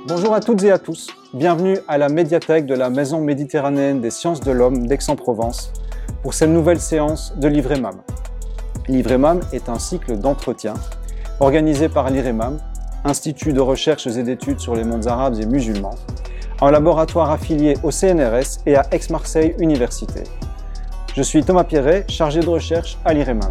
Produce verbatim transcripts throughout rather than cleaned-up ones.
Bonjour à toutes et à tous, bienvenue à la médiathèque de la Maison méditerranéenne des sciences de l'homme d'Aix-en-Provence pour cette nouvelle séance de l'IVREMAM. L'IVREMAM est un cycle d'entretien organisé par l'IREMAM, Institut de recherches et d'études sur les mondes arabes et musulmans, un laboratoire affilié au C N R S et à Aix-Marseille Université. Je suis Thomas Pierret, chargé de recherche à l'IREMAM.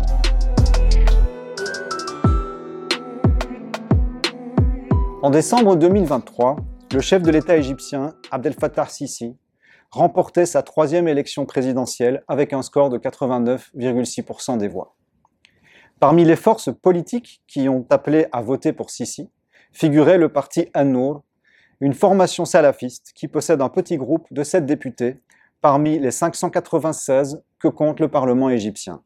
En décembre deux mille vingt-trois, le chef de l'État égyptien, Abdel Fattah Sisi, remportait sa troisième élection présidentielle avec un score de quatre-vingt-neuf virgule six pour cent des voix. Parmi les forces politiques qui ont appelé à voter pour Sisi, figurait le parti An-Nour, une formation salafiste qui possède un petit groupe de sept députés parmi les cinq cent quatre-vingt-seize que compte le Parlement égyptien.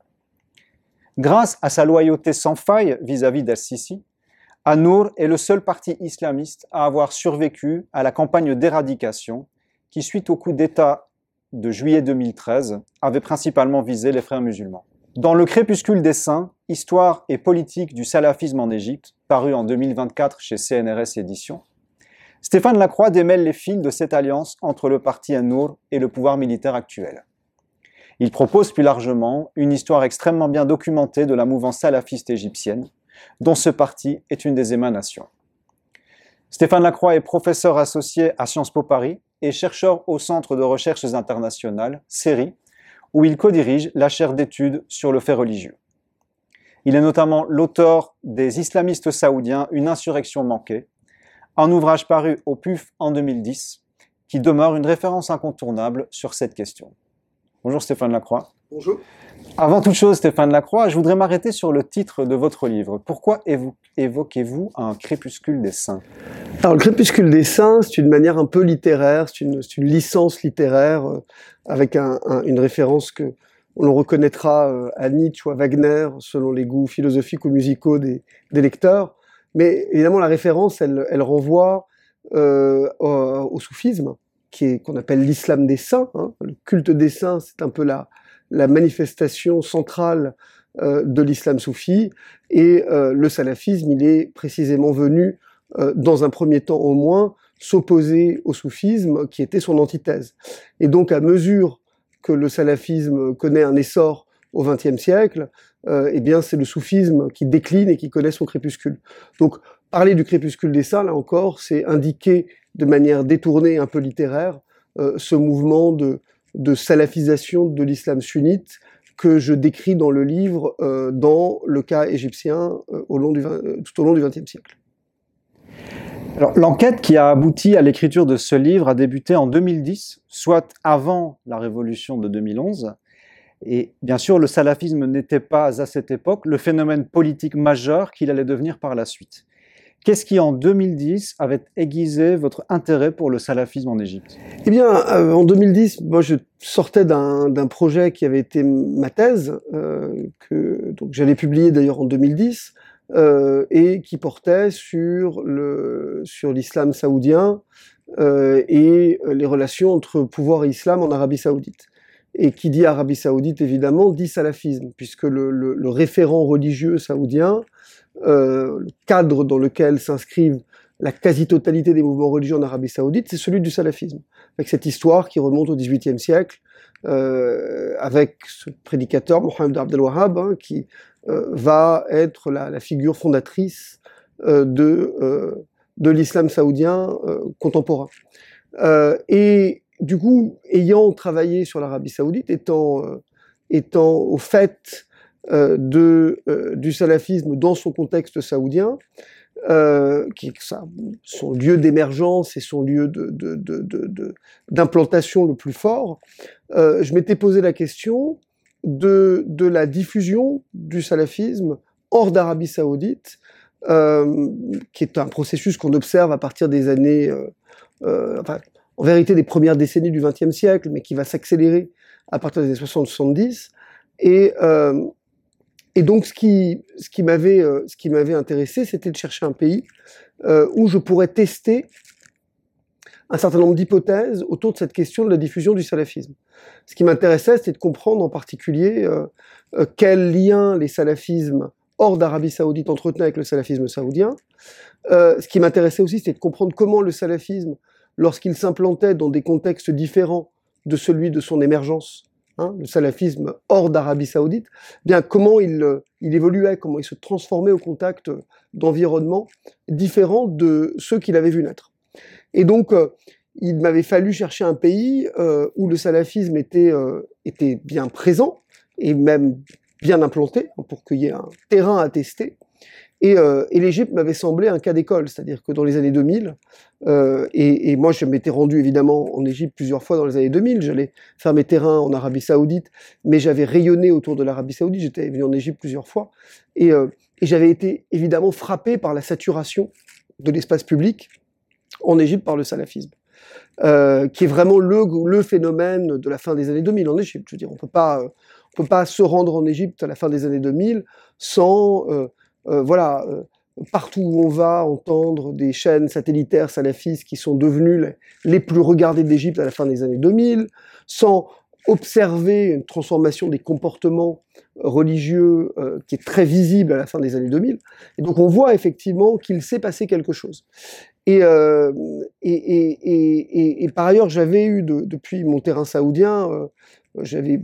Grâce à sa loyauté sans faille vis-à-vis d'Al-Sisi, An-Nour est le seul parti islamiste à avoir survécu à la campagne d'éradication qui, suite au coup d'État de juillet deux mille treize, avait principalement visé les frères musulmans. Dans Le Crépuscule des Saints, Histoire et politique du salafisme en Égypte, paru en deux mille vingt-quatre chez C N R S Éditions, Stéphane Lacroix démêle les fils de cette alliance entre le parti An-Nour et le pouvoir militaire actuel. Il propose plus largement une histoire extrêmement bien documentée de la mouvance salafiste égyptienne, dont ce parti est une des émanations. Stéphane Lacroix est professeur associé à Sciences Po Paris et chercheur au Centre de recherches internationales, C E R I, où il co-dirige la chaire d'études sur le fait religieux. Il est notamment l'auteur des Islamistes saoudiens, une insurrection manquée, un ouvrage paru au P U F en deux mille dix, qui demeure une référence incontournable sur cette question. Bonjour Stéphane Lacroix. Bonjour. Avant toute chose, Stéphane Lacroix, je voudrais m'arrêter sur le titre de votre livre. Pourquoi évo- évoquez-vous un crépuscule des saints ? Alors, le crépuscule des saints, c'est une manière un peu littéraire, c'est une, c'est une licence littéraire euh, avec un, un, une référence que on reconnaîtra euh, à Nietzsche ou à Wagner, selon les goûts philosophiques ou musicaux des, des lecteurs. Mais évidemment, la référence, elle, elle renvoie euh, au, au soufisme, qui est, qu'on appelle l'islam des saints. Hein. Le culte des saints, c'est un peu la, la manifestation centrale euh, de l'islam soufi. Et euh, le salafisme, il est précisément venu, euh, dans un premier temps au moins, s'opposer au soufisme, qui était son antithèse. Et donc, à mesure que le salafisme connaît un essor au vingtième siècle, euh, eh bien, c'est le soufisme qui décline et qui connaît son crépuscule. Donc, parler du crépuscule des saints, là encore, c'est indiquer de manière détournée, un peu littéraire, euh, ce mouvement de, de salafisation de l'islam sunnite que je décris dans le livre, euh, dans le cas égyptien, euh, au long du vingt, euh, tout au long du vingtième siècle. Alors, l'enquête qui a abouti à l'écriture de ce livre a débuté en deux mille dix, soit avant la révolution de deux mille onze. Et bien sûr, le salafisme n'était pas à cette époque le phénomène politique majeur qu'il allait devenir par la suite. Qu'est-ce qui, en deux mille dix, avait aiguisé votre intérêt pour le salafisme en Égypte ? Eh bien, euh, en deux mille dix, moi, je sortais d'un, d'un projet qui avait été ma thèse, euh, que donc j'avais publié d'ailleurs en deux mille dix, euh, et qui portait sur le sur l'islam saoudien euh, et les relations entre pouvoir et islam en Arabie Saoudite. Et qui dit Arabie Saoudite, évidemment, dit salafisme, puisque le, le, le référent religieux saoudien, euh, le cadre dans lequel s'inscrivent la quasi-totalité des mouvements religieux en Arabie Saoudite, c'est celui du salafisme. Avec cette histoire qui remonte au dix-huitième siècle, euh, avec ce prédicateur, Mohammed Abdel Wahhab, hein, qui euh, va être la, la figure fondatrice euh, de, euh, de l'islam saoudien euh, contemporain. Euh, et du coup, ayant travaillé sur l'Arabie Saoudite, étant, euh, étant au fait euh, de, euh, du salafisme dans son contexte saoudien, euh, qui est ça, son lieu d'émergence et son lieu de, de, de, de, de, d'implantation le plus fort, euh, je m'étais posé la question de, de la diffusion du salafisme hors d'Arabie Saoudite, euh, qui est un processus qu'on observe à partir des années... Euh, euh, enfin, en vérité des premières décennies du vingtième siècle, mais qui va s'accélérer à partir des années soixante soixante-dix. Et, euh, et donc, ce qui, ce qui m'avait, euh, ce qui m'avait intéressé, c'était de chercher un pays euh, où je pourrais tester un certain nombre d'hypothèses autour de cette question de la diffusion du salafisme. Ce qui m'intéressait, c'était de comprendre en particulier euh, euh, quel lien les salafismes hors d'Arabie Saoudite entretenait avec le salafisme saoudien. Euh, ce qui m'intéressait aussi, c'était de comprendre comment le salafisme, lorsqu'il s'implantait dans des contextes différents de celui de son émergence, hein, le salafisme hors d'Arabie Saoudite, bien comment il, il évoluait, comment il se transformait au contact d'environnements différents de ceux qu'il avait vu naître. Et donc, euh, il m'avait fallu chercher un pays euh, où le salafisme était, euh, était bien présent et même bien implanté, pour qu'il y ait un terrain à tester. Et, euh, et l'Égypte m'avait semblé un cas d'école, c'est-à-dire que dans les années deux mille, euh, et, et moi je m'étais rendu évidemment en Égypte plusieurs fois dans les années deux mille, j'allais faire mes terrains en Arabie Saoudite, mais j'avais rayonné autour de l'Arabie Saoudite, j'étais venu en Égypte plusieurs fois, et, euh, et j'avais été évidemment frappé par la saturation de l'espace public en Égypte par le salafisme. Euh, qui est vraiment le, le phénomène de la fin des années deux mille en Égypte. Je veux dire, on peut pas, on peut pas se rendre en Égypte à la fin des années deux mille sans, euh, euh, voilà, euh, partout où on va entendre des chaînes satellitaires salafistes qui sont devenues les, les plus regardées d'Égypte à la fin des années deux mille, sans observer une transformation des comportements religieux euh, qui est très visible à la fin des années deux mille. Et donc on voit effectivement qu'il s'est passé quelque chose. Et, euh, et, et, et, et, et par ailleurs, j'avais eu, de, depuis mon terrain saoudien, euh, j'avais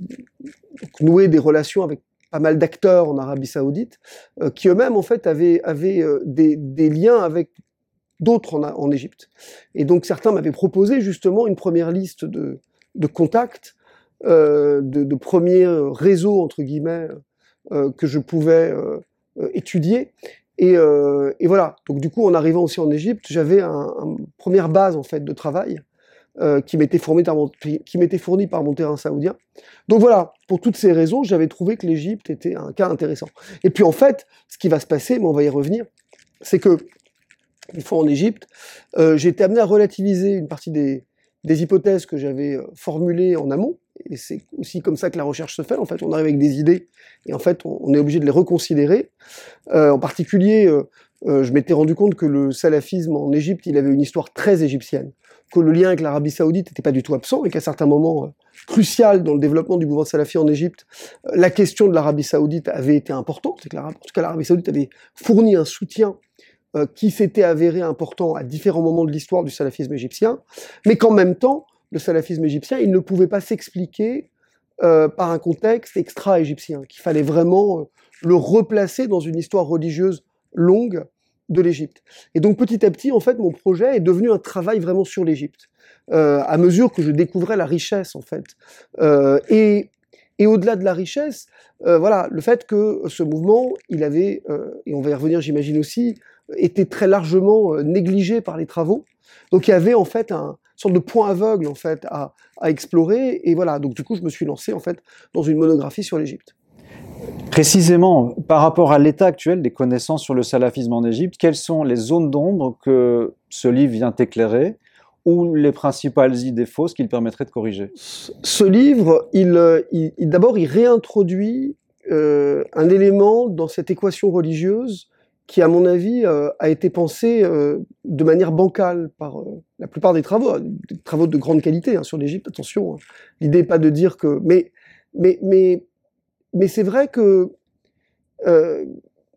noué des relations avec pas mal d'acteurs en Arabie Saoudite, euh, qui eux-mêmes, en fait, avaient, avaient euh, des, des liens avec d'autres en, en Égypte. Et donc, certains m'avaient proposé, justement, une première liste de, de contacts, euh, de, de premiers réseaux, entre guillemets, euh, que je pouvais euh, étudier. Et, euh, et voilà. Donc du coup, en arrivant aussi en Égypte, j'avais une un première base en fait de travail euh, qui m'était fournie par mon qui m'était fournie par mon terrain saoudien. Donc voilà. Pour toutes ces raisons, j'avais trouvé que l'Égypte était un cas intéressant. Et puis en fait, ce qui va se passer, mais on va y revenir, c'est que une fois en Égypte, euh, j'ai été amené à relativiser une partie des des hypothèses que j'avais formulées en amont. Et c'est aussi comme ça que la recherche se fait. En fait, on arrive avec des idées et en fait, on est obligé de les reconsidérer. Euh, en particulier, euh, euh, je m'étais rendu compte que le salafisme en Égypte, il avait une histoire très égyptienne, que le lien avec l'Arabie Saoudite n'était pas du tout absent et qu'à certains moments euh, cruciaux dans le développement du mouvement salafi en Égypte, euh, la question de l'Arabie Saoudite avait été importante. C'est que en tout cas, l'Arabie Saoudite avait fourni un soutien euh, qui s'était avéré important à différents moments de l'histoire du salafisme égyptien, mais qu'en même temps, le salafisme égyptien, il ne pouvait pas s'expliquer euh, par un contexte extra-égyptien, qu'il fallait vraiment euh, le replacer dans une histoire religieuse longue de l'Égypte. Et donc petit à petit, en fait, mon projet est devenu un travail vraiment sur l'Égypte, euh, à mesure que je découvrais la richesse, en fait. Euh, et, et au-delà de la richesse, euh, voilà, le fait que ce mouvement, il avait, euh, et on va y revenir, j'imagine aussi, été très largement euh, négligé par les travaux. Donc il y avait en fait un sorte de point aveugle en fait à, à explorer. Et voilà, donc du coup, je me suis lancé en fait dans une monographie sur l'Égypte. Précisément, par rapport à l'état actuel des connaissances sur le salafisme en Égypte, quelles sont les zones d'ombre que ce livre vient éclairer ou les principales idées fausses qu'il permettrait de corriger? Ce livre, il, il, il d'abord, il réintroduit euh, un élément dans cette équation religieuse qui, à mon avis, euh, a été pensé euh, de manière bancale par euh, la plupart des travaux, des travaux de grande qualité hein, sur l'Égypte, attention. Hein. L'idée n'est pas de dire que... Mais, mais, mais, mais c'est vrai que, euh,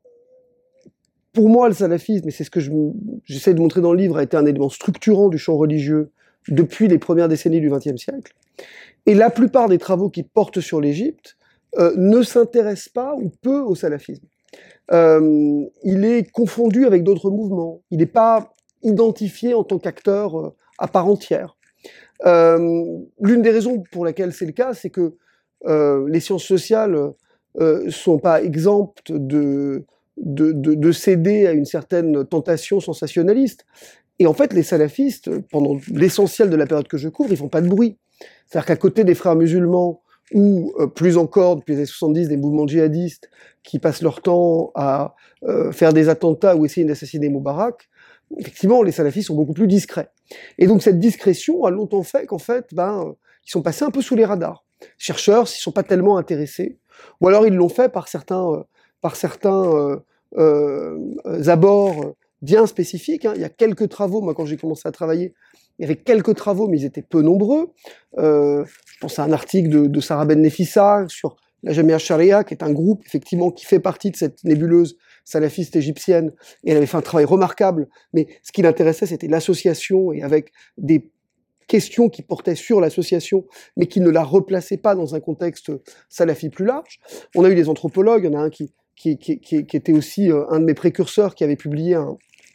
pour moi, le salafisme, et c'est ce que je, j'essaie de montrer dans le livre, a été un élément structurant du champ religieux depuis les premières décennies du vingtième siècle. Et la plupart des travaux qui portent sur l'Égypte euh, ne s'intéressent pas ou peu au salafisme. Euh, il est confondu avec d'autres mouvements. Il n'est pas identifié en tant qu'acteur euh, à part entière. Euh, l'une des raisons pour laquelle c'est le cas, c'est que euh, les sciences sociales ne euh, sont pas exemptes de, de, de, de céder à une certaine tentation sensationnaliste. Et en fait, les salafistes, pendant l'essentiel de la période que je couvre, ils font pas de bruit. C'est-à-dire qu'à côté des frères musulmans, ou euh, plus encore, depuis les années soixante-dix, des mouvements djihadistes qui passent leur temps à euh, faire des attentats ou essayer d'assassiner Moubarak, effectivement, les salafistes sont beaucoup plus discrets. Et donc cette discrétion a longtemps fait qu'en fait, ben, euh, ils sont passés un peu sous les radars. Les chercheurs s'y sont pas tellement intéressés, ou alors ils l'ont fait par certains, euh, par certains euh, euh, abords bien spécifiques. Hein. Il y a quelques travaux, moi quand j'ai commencé à travailler, il y avait quelques travaux, mais ils étaient peu nombreux. Euh, je pense à un article de, de Sarah Ben Nefissa sur la Jamia Sharia, qui est un groupe effectivement qui fait partie de cette nébuleuse salafiste égyptienne, et elle avait fait un travail remarquable, mais ce qui l'intéressait, c'était l'association, et avec des questions qui portaient sur l'association, mais qui ne la replaçaient pas dans un contexte salafi plus large. On a eu des anthropologues, il y en a un qui, qui, qui, qui, qui était aussi euh, un de mes précurseurs, qui avait publié un,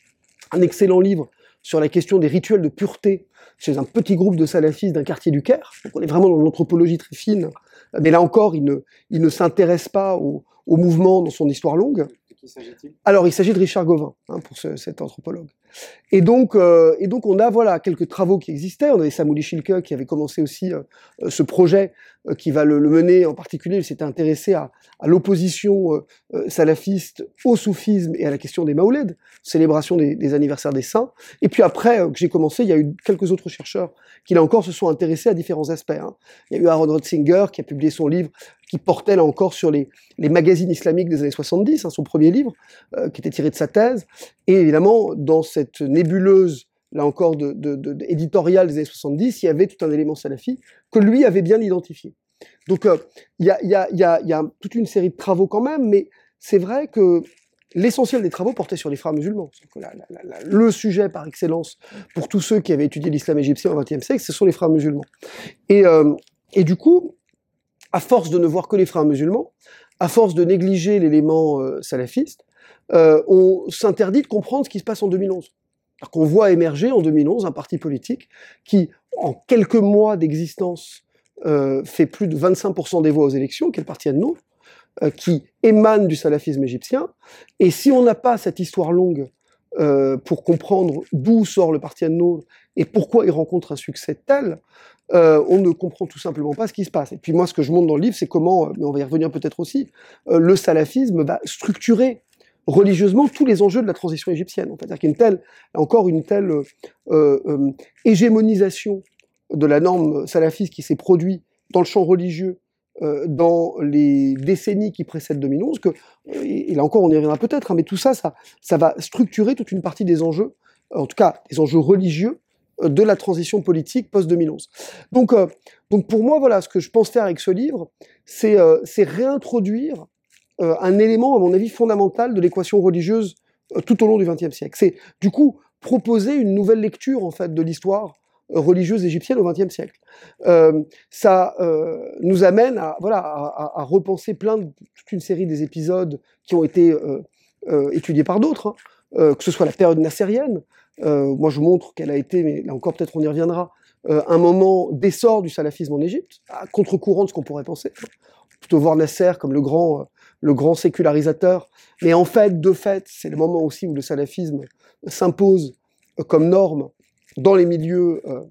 un excellent livre sur la question des rituels de pureté chez un petit groupe de salafistes d'un quartier du Caire. Donc on est vraiment dans l'anthropologie très fine, mais là encore, il ne, il ne s'intéresse pas au, au mouvement dans son histoire longue. De qui s'agit-il ? Alors, il s'agit de Richard Gauvin, hein, pour ce, cet anthropologue. Et donc, euh, et donc, on a voilà quelques travaux qui existaient. On avait Samouli Chilke qui avait commencé aussi euh, ce projet euh, qui va le, le mener. En particulier, il s'était intéressé à, à l'opposition euh, salafiste au soufisme et à la question des Maoulides, célébration des, des anniversaires des saints. Et puis après euh, que j'ai commencé, il y a eu quelques autres chercheurs qui là encore se sont intéressés à différents aspects. Hein. Il y a eu Aaron Rotzinger qui a publié son livre qui portait là encore sur les, les magazines islamiques des années soixante-dix, hein, son premier livre, euh, qui était tiré de sa thèse. Et évidemment, dans cette nébuleuse, là encore, de, de, de, de éditoriale des années soixante-dix, il y avait tout un élément salafi que lui avait bien identifié. Donc, euh, il y a, y a, y a, y a toute une série de travaux quand même, mais c'est vrai que l'essentiel des travaux portait sur les frères musulmans. La, la, la, le sujet par excellence pour tous ceux qui avaient étudié l'islam égyptien au vingtième siècle, ce sont les frères musulmans. Et, euh, et du coup, à force de ne voir que les frères musulmans, à force de négliger l'élément euh, salafiste, euh, on s'interdit de comprendre ce qui se passe en deux mille onze. Alors qu'on voit émerger en deux mille onze un parti politique qui, en quelques mois d'existence, euh, fait plus de vingt-cinq pour cent des voix aux élections, qui est le parti An-Nour, euh, qui émane du salafisme égyptien. Et si on n'a pas cette histoire longue euh, pour comprendre d'où sort le parti An-Nour et pourquoi il rencontre un succès tel, Euh, on ne comprend tout simplement pas ce qui se passe. Et puis moi, ce que je montre dans le livre, c'est comment, mais on va y revenir peut-être aussi, euh, le salafisme va structurer religieusement tous les enjeux de la transition égyptienne. En fait, c'est-à-dire qu'il y a une telle, encore une telle euh, euh, hégémonisation de la norme salafiste qui s'est produite dans le champ religieux euh, dans les décennies qui précèdent deux mille onze, que, et, et là encore on y reviendra peut-être, hein, mais tout ça, ça, ça va structurer toute une partie des enjeux, en tout cas des enjeux religieux, de la transition politique post-deux mille onze. Donc, euh, donc pour moi, voilà, ce que je pense faire avec ce livre, c'est euh, réintroduire euh, un élément, à mon avis, fondamental de l'équation religieuse euh, tout au long du vingtième siècle. C'est, du coup, proposer une nouvelle lecture, en fait, de l'histoire euh, religieuse égyptienne au vingtième siècle. Euh, ça euh, nous amène à, voilà, à, à, à repenser plein de, toute une série des épisodes qui ont été euh, euh, étudiés par d'autres, hein, euh, que ce soit la période nassérienne. Euh, moi, je montre qu'elle a été, mais là encore, peut-être on y reviendra, euh, un moment d'essor du salafisme en Égypte, à contre-courant de ce qu'on pourrait penser. On peut plutôt voir Nasser comme le grand, euh, le grand sécularisateur, mais en fait, de fait, c'est le moment aussi où le salafisme s'impose euh, comme norme dans les milieux euh,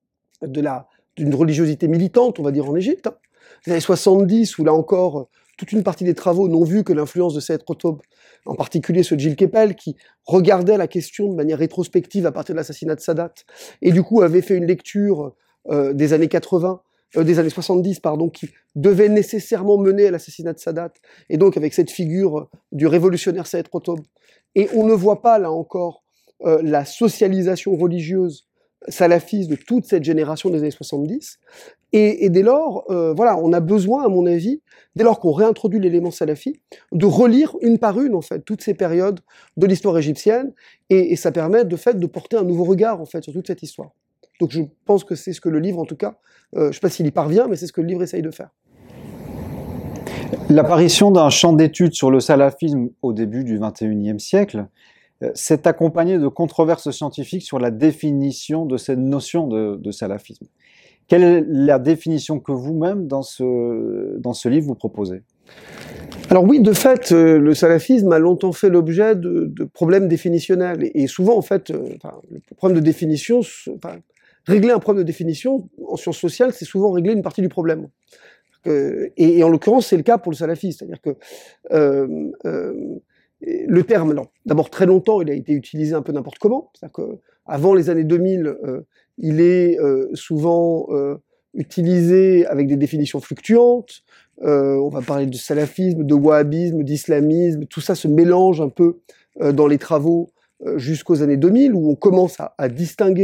de la d'une religiosité militante, on va dire, en Égypte. Hein. Les années soixante-dix, où là encore, euh, toute une partie des travaux n'ont vu que l'influence de Saïd Qutb, en particulier ceux de Gilles Kepel, qui regardait la question de manière rétrospective à partir de l'assassinat de Sadat, et du coup avait fait une lecture euh, des années quatre-vingts, euh, des années soixante-dix, pardon, qui devait nécessairement mener à l'assassinat de Sadat, et donc avec cette figure euh, du révolutionnaire Saïd Qutb. Et on ne voit pas, là encore, euh, la socialisation religieuse salafiste de toute cette génération des années soixante-dix, et, et dès lors, euh, voilà, on a besoin, à mon avis, dès lors qu'on réintroduit l'élément salafi, de relire une par une, en fait, toutes ces périodes de l'histoire égyptienne, et, et ça permet, de fait, de porter un nouveau regard, en fait, sur toute cette histoire. Donc je pense que c'est ce que le livre, en tout cas, euh, je ne sais pas s'il y parvient, mais c'est ce que le livre essaye de faire. L'apparition d'un champ d'études sur le salafisme au début du vingt et unième siècle s'est accompagnée de controverses scientifiques sur la définition de cette notion de, de salafisme. Quelle est la définition que vous-même, dans ce, dans ce livre, vous proposez ? Alors oui, de fait, euh, le salafisme a longtemps fait l'objet de, de problèmes définitionnels. Et, et souvent, en fait, euh, enfin, le problème de définition, enfin, régler un problème de définition en sciences sociales, c'est souvent régler une partie du problème. Euh, et, et en l'occurrence, c'est le cas pour le salafisme. C'est-à-dire que euh, euh, le terme, non, d'abord très longtemps, il a été utilisé un peu n'importe comment. C'est-à-dire qu'avant les années deux mille, euh, il est euh, souvent euh, utilisé avec des définitions fluctuantes. Euh, on va parler de salafisme, de wahhabisme, d'islamisme. Tout ça se mélange un peu euh, dans les travaux euh, jusqu'aux années deux mille, où on commence à, à distinguer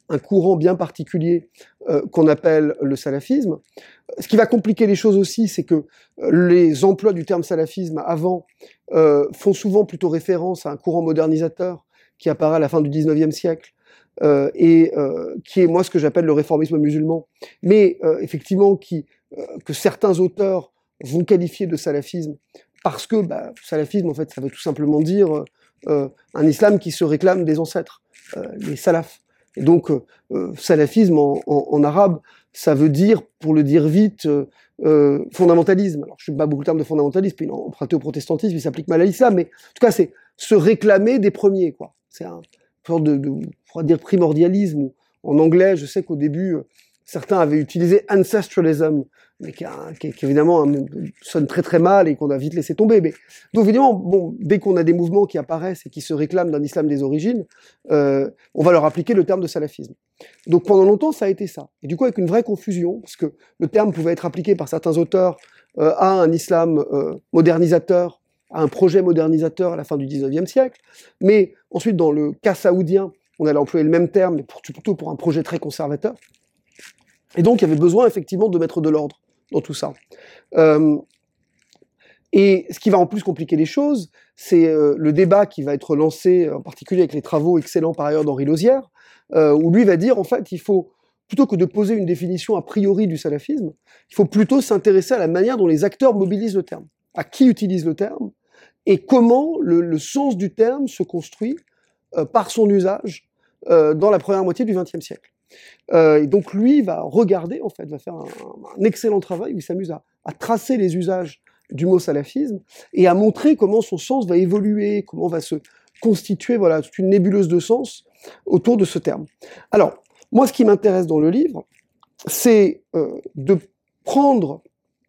un courant bien particulier euh, qu'on appelle le salafisme. Ce qui va compliquer les choses aussi, c'est que les emplois du terme salafisme avant euh, font souvent plutôt référence à un courant modernisateur qui apparaît à la fin du dix-neuvième siècle, euh, et euh, qui est moi ce que j'appelle le réformisme musulman, mais euh, effectivement qui, euh, que certains auteurs vont qualifier de salafisme, parce que bah, salafisme, en fait, ça veut tout simplement dire euh, un islam qui se réclame des ancêtres, euh, les salafs. Et donc, euh, euh, salafisme en, en, en arabe, ça veut dire, pour le dire vite, euh, euh, fondamentalisme. Alors, je ne sais pas beaucoup le terme de fondamentalisme, puis emprunté au protestantisme, il s'applique mal à l'islam, mais en tout cas, c'est se réclamer des premiers, quoi. C'est un genre de, de, on pourrait dire primordialisme. Ou, en anglais, je sais qu'au début, euh, certains avaient utilisé ancestralism, mais qui, a, qui, qui évidemment un, sonne très très mal et qu'on a vite laissé tomber. Mais, donc évidemment, bon, dès qu'on a des mouvements qui apparaissent et qui se réclament d'un islam des origines, euh, on va leur appliquer le terme de salafisme. Donc pendant longtemps, ça a été ça. Et du coup, avec une vraie confusion, parce que le terme pouvait être appliqué par certains auteurs euh, à un islam euh, modernisateur, à un projet modernisateur à la fin du dix-neuvième siècle, mais ensuite, dans le cas saoudien, on allait employer le même terme, mais pour, plutôt pour un projet très conservateur. Et donc, il y avait besoin effectivement de mettre de l'ordre dans tout ça. Euh, et ce qui va en plus compliquer les choses, c'est euh, le débat qui va être lancé, en particulier avec les travaux excellents par ailleurs d'Henri Lauzière, euh, où lui va dire, en fait, il faut, plutôt que de poser une définition a priori du salafisme, il faut plutôt s'intéresser à la manière dont les acteurs mobilisent le terme, à qui utilise le terme, et comment le, le sens du terme se construit euh, par son usage euh, dans la première moitié du vingtième siècle. Euh, et donc lui va regarder, en fait, va faire un, un excellent travail, il s'amuse à, à tracer les usages du mot salafisme et à montrer comment son sens va évoluer, comment va se constituer, voilà, toute une nébuleuse de sens autour de ce terme. Alors, moi, ce qui m'intéresse dans le livre, c'est euh, de prendre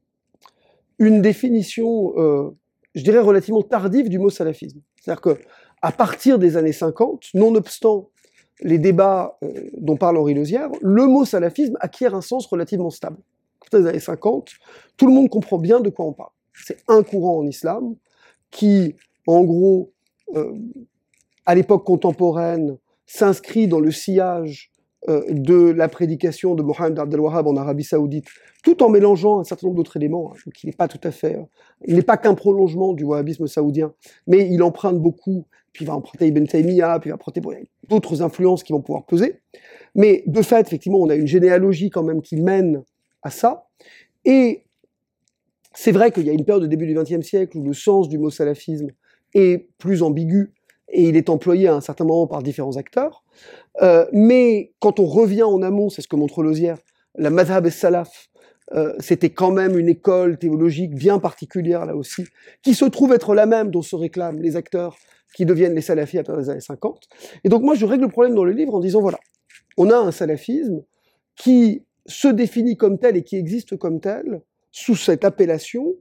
une définition, euh, je dirais, relativement tardive du mot salafisme. C'est-à-dire que à partir des années cinquante, nonobstant les débats euh, dont parle Henri Lauzière, le mot salafisme acquiert un sens relativement stable. Dans les années cinquante, tout le monde comprend bien de quoi on parle. C'est un courant en islam qui, en gros, euh, à l'époque contemporaine, s'inscrit dans le sillage euh, de la prédication de Mohammed Abdel Wahhab en Arabie Saoudite, tout en mélangeant un certain nombre d'autres éléments. Hein, donc il n'est pas tout à fait, euh, il n'est pas qu'un prolongement du wahhabisme saoudien, mais il emprunte beaucoup. Puis il va emprunter Ibn Taymiyyah, puis il va emprunter bon, d'autres influences qui vont pouvoir peser. Mais de fait, effectivement, on a une généalogie quand même qui mène à ça. Et c'est vrai qu'il y a une période au début du vingtième siècle où le sens du mot salafisme est plus ambigu et il est employé à un certain moment par différents acteurs. Euh, mais quand on revient en amont, c'est ce que montre Lauzière, la madhab es-salaf, euh, c'était quand même une école théologique bien particulière là aussi, qui se trouve être la même dont se réclament les acteurs qui deviennent les salafis à partir des années cinquante. Et donc moi je règle le problème dans le livre en disant voilà, on a un salafisme qui se définit comme tel et qui existe comme tel sous cette appellation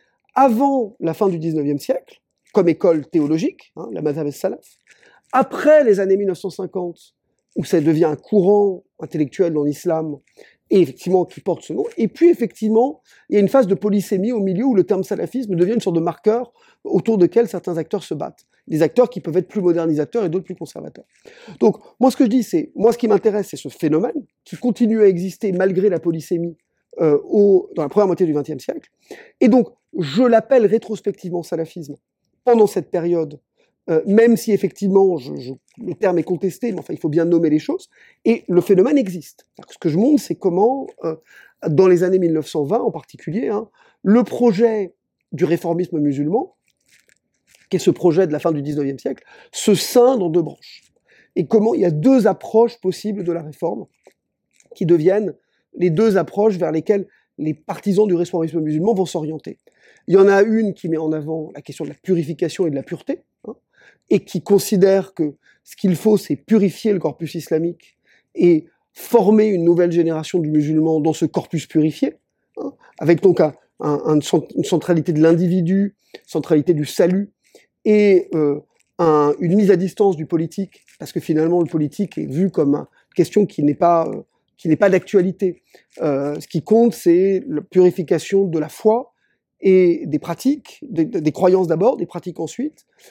avant la fin du dix-neuvième siècle, comme école théologique, hein, la madhab es-salaf, après les années mille neuf cent cinquante, où ça devient un courant intellectuel dans l'islam, et effectivement qui porte ce nom, et puis effectivement, il y a une phase de polysémie au milieu où le terme salafisme devient une sorte de marqueur autour duquel certains acteurs se battent. Des acteurs qui peuvent être plus modernisateurs et d'autres plus conservateurs. Donc, moi ce que je dis, c'est, moi ce qui m'intéresse, c'est ce phénomène qui continue à exister malgré la polysémie euh, au, dans la première moitié du vingtième siècle, et donc je l'appelle rétrospectivement salafisme pendant cette période, euh, même si effectivement je, je, le terme est contesté, mais enfin il faut bien nommer les choses, et le phénomène existe. Ce que je montre, c'est comment, euh, dans les années mille neuf cent vingt en particulier, hein, le projet du réformisme musulman, qui est ce projet de la fin du dix-neuvième siècle, se scinde en deux branches. Et comment il y a deux approches possibles de la réforme, qui deviennent les deux approches vers lesquelles les partisans du réformisme musulman vont s'orienter. Il y en a une qui met en avant la question de la purification et de la pureté, hein, et qui considère que ce qu'il faut, c'est purifier le corpus islamique et former une nouvelle génération de musulmans dans ce corpus purifié, hein, avec donc un, un, un, une centralité de l'individu, centralité du salut, et euh, un, une mise à distance du politique, parce que finalement le politique est vu comme une question qui n'est pas, euh, qui n'est pas d'actualité. Euh, ce qui compte, c'est la purification de la foi et des pratiques, des, des croyances d'abord, des pratiques ensuite,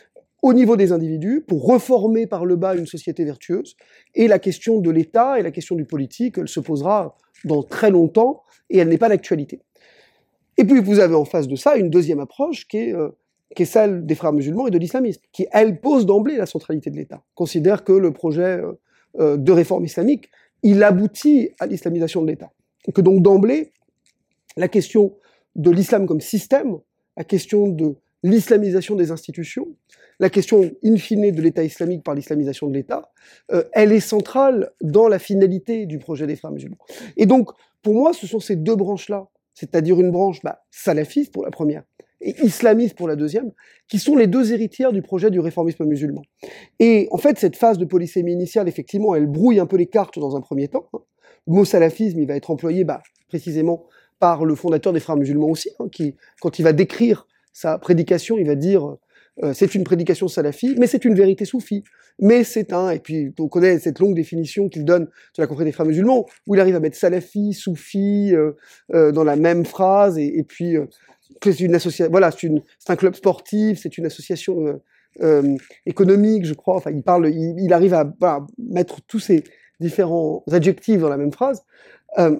au niveau des individus, pour reformer par le bas une société vertueuse. Et la question de l'État et la question du politique, elle se posera dans très longtemps, et elle n'est pas d'actualité. Et puis vous avez en face de ça une deuxième approche qui est, euh, qui est celle des frères musulmans et de l'islamisme, qui, elle, pose d'emblée la centralité de l'État, considère que le projet euh, euh, de réforme islamique, il aboutit à l'islamisation de l'État. Et que donc d'emblée, la question de l'islam comme système, la question de l'islamisation des institutions, la question in fine de l'État islamique par l'islamisation de l'État, euh, elle est centrale dans la finalité du projet des frères musulmans. Et donc, pour moi, ce sont ces deux branches-là, c'est-à-dire une branche bah, salafiste pour la première et islamiste pour la deuxième, qui sont les deux héritières du projet du réformisme musulman. Et en fait, cette phase de polysémie initiale, effectivement, elle brouille un peu les cartes dans un premier temps. Le mot salafisme, il va être employé bah, précisément par le fondateur des frères musulmans aussi, hein, qui, quand il va décrire sa prédication, il va dire euh, c'est une prédication salafi, mais c'est une vérité soufie. Mais c'est un, et puis on connaît cette longue définition qu'il donne de la confrérie des frères musulmans, où il arrive à mettre salafi, soufi euh, euh, dans la même phrase, et, et puis euh, c'est une association, voilà, c'est, une, c'est un club sportif, c'est une association euh, euh, économique, je crois. Enfin, il parle, il, il arrive à voilà, mettre tous ces différents adjectifs dans la même phrase. Euh,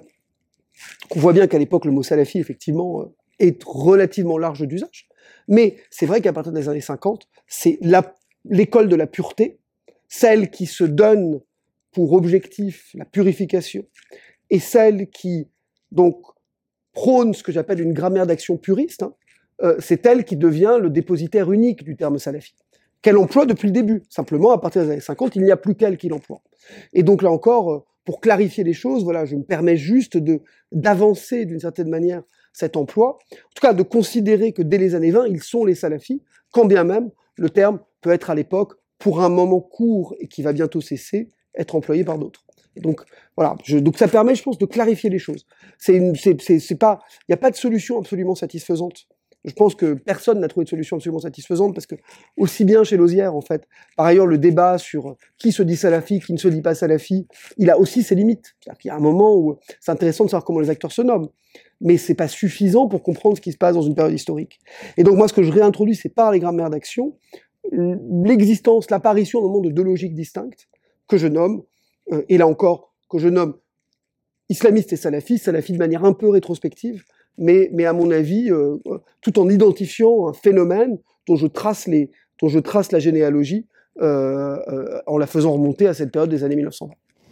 on voit bien qu'à l'époque, le mot salafi, effectivement, euh, est relativement large d'usage. Mais c'est vrai qu'à partir des années cinquante, c'est la, l'école de la pureté, celle qui se donne pour objectif la purification, et celle qui, donc, prône ce que j'appelle une grammaire d'action puriste, hein, euh, c'est elle qui devient le dépositaire unique du terme salafi, qu'elle emploie depuis le début. Simplement, à partir des années cinquante, il n'y a plus qu'elle qui l'emploie. Et donc là encore, euh, pour clarifier les choses, voilà, je me permets juste de, d'avancer d'une certaine manière cet emploi, en tout cas de considérer que dès les années vingt, ils sont les salafis, quand bien même le terme peut être à l'époque, pour un moment court et qui va bientôt cesser, être employé par d'autres. Et donc voilà, je, donc ça permet, je pense, de clarifier les choses. C'est une, c'est, c'est, c'est pas, il n'y a pas de solution absolument satisfaisante. Je pense que personne n'a trouvé de solution absolument satisfaisante parce que, aussi bien chez Lauzière, en fait, par ailleurs, le débat sur qui se dit salafi, qui ne se dit pas salafi, il a aussi ses limites. C'est-à-dire qu'il y a un moment où c'est intéressant de savoir comment les acteurs se nomment, mais c'est pas suffisant pour comprendre ce qui se passe dans une période historique. Et donc moi, ce que je réintroduis, c'est par les grammaires d'action, l'existence, l'apparition d'un monde de deux logiques distinctes que je nomme, euh, et là encore, que je nomme islamiste et salafi, salafi de manière un peu rétrospective, mais, mais à mon avis, euh, tout en identifiant un phénomène dont je trace, les, dont je trace la généalogie euh, euh, en la faisant remonter à cette période des années mille neuf cent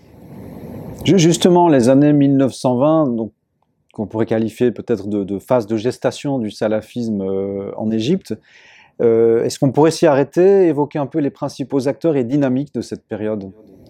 vingt. Justement, les années mille neuf cent vingt, donc, qu'on pourrait qualifier peut-être de, de phase de gestation du salafisme euh, en Égypte, euh, est-ce qu'on pourrait s'y arrêter, évoquer un peu les principaux acteurs et dynamiques de cette période ?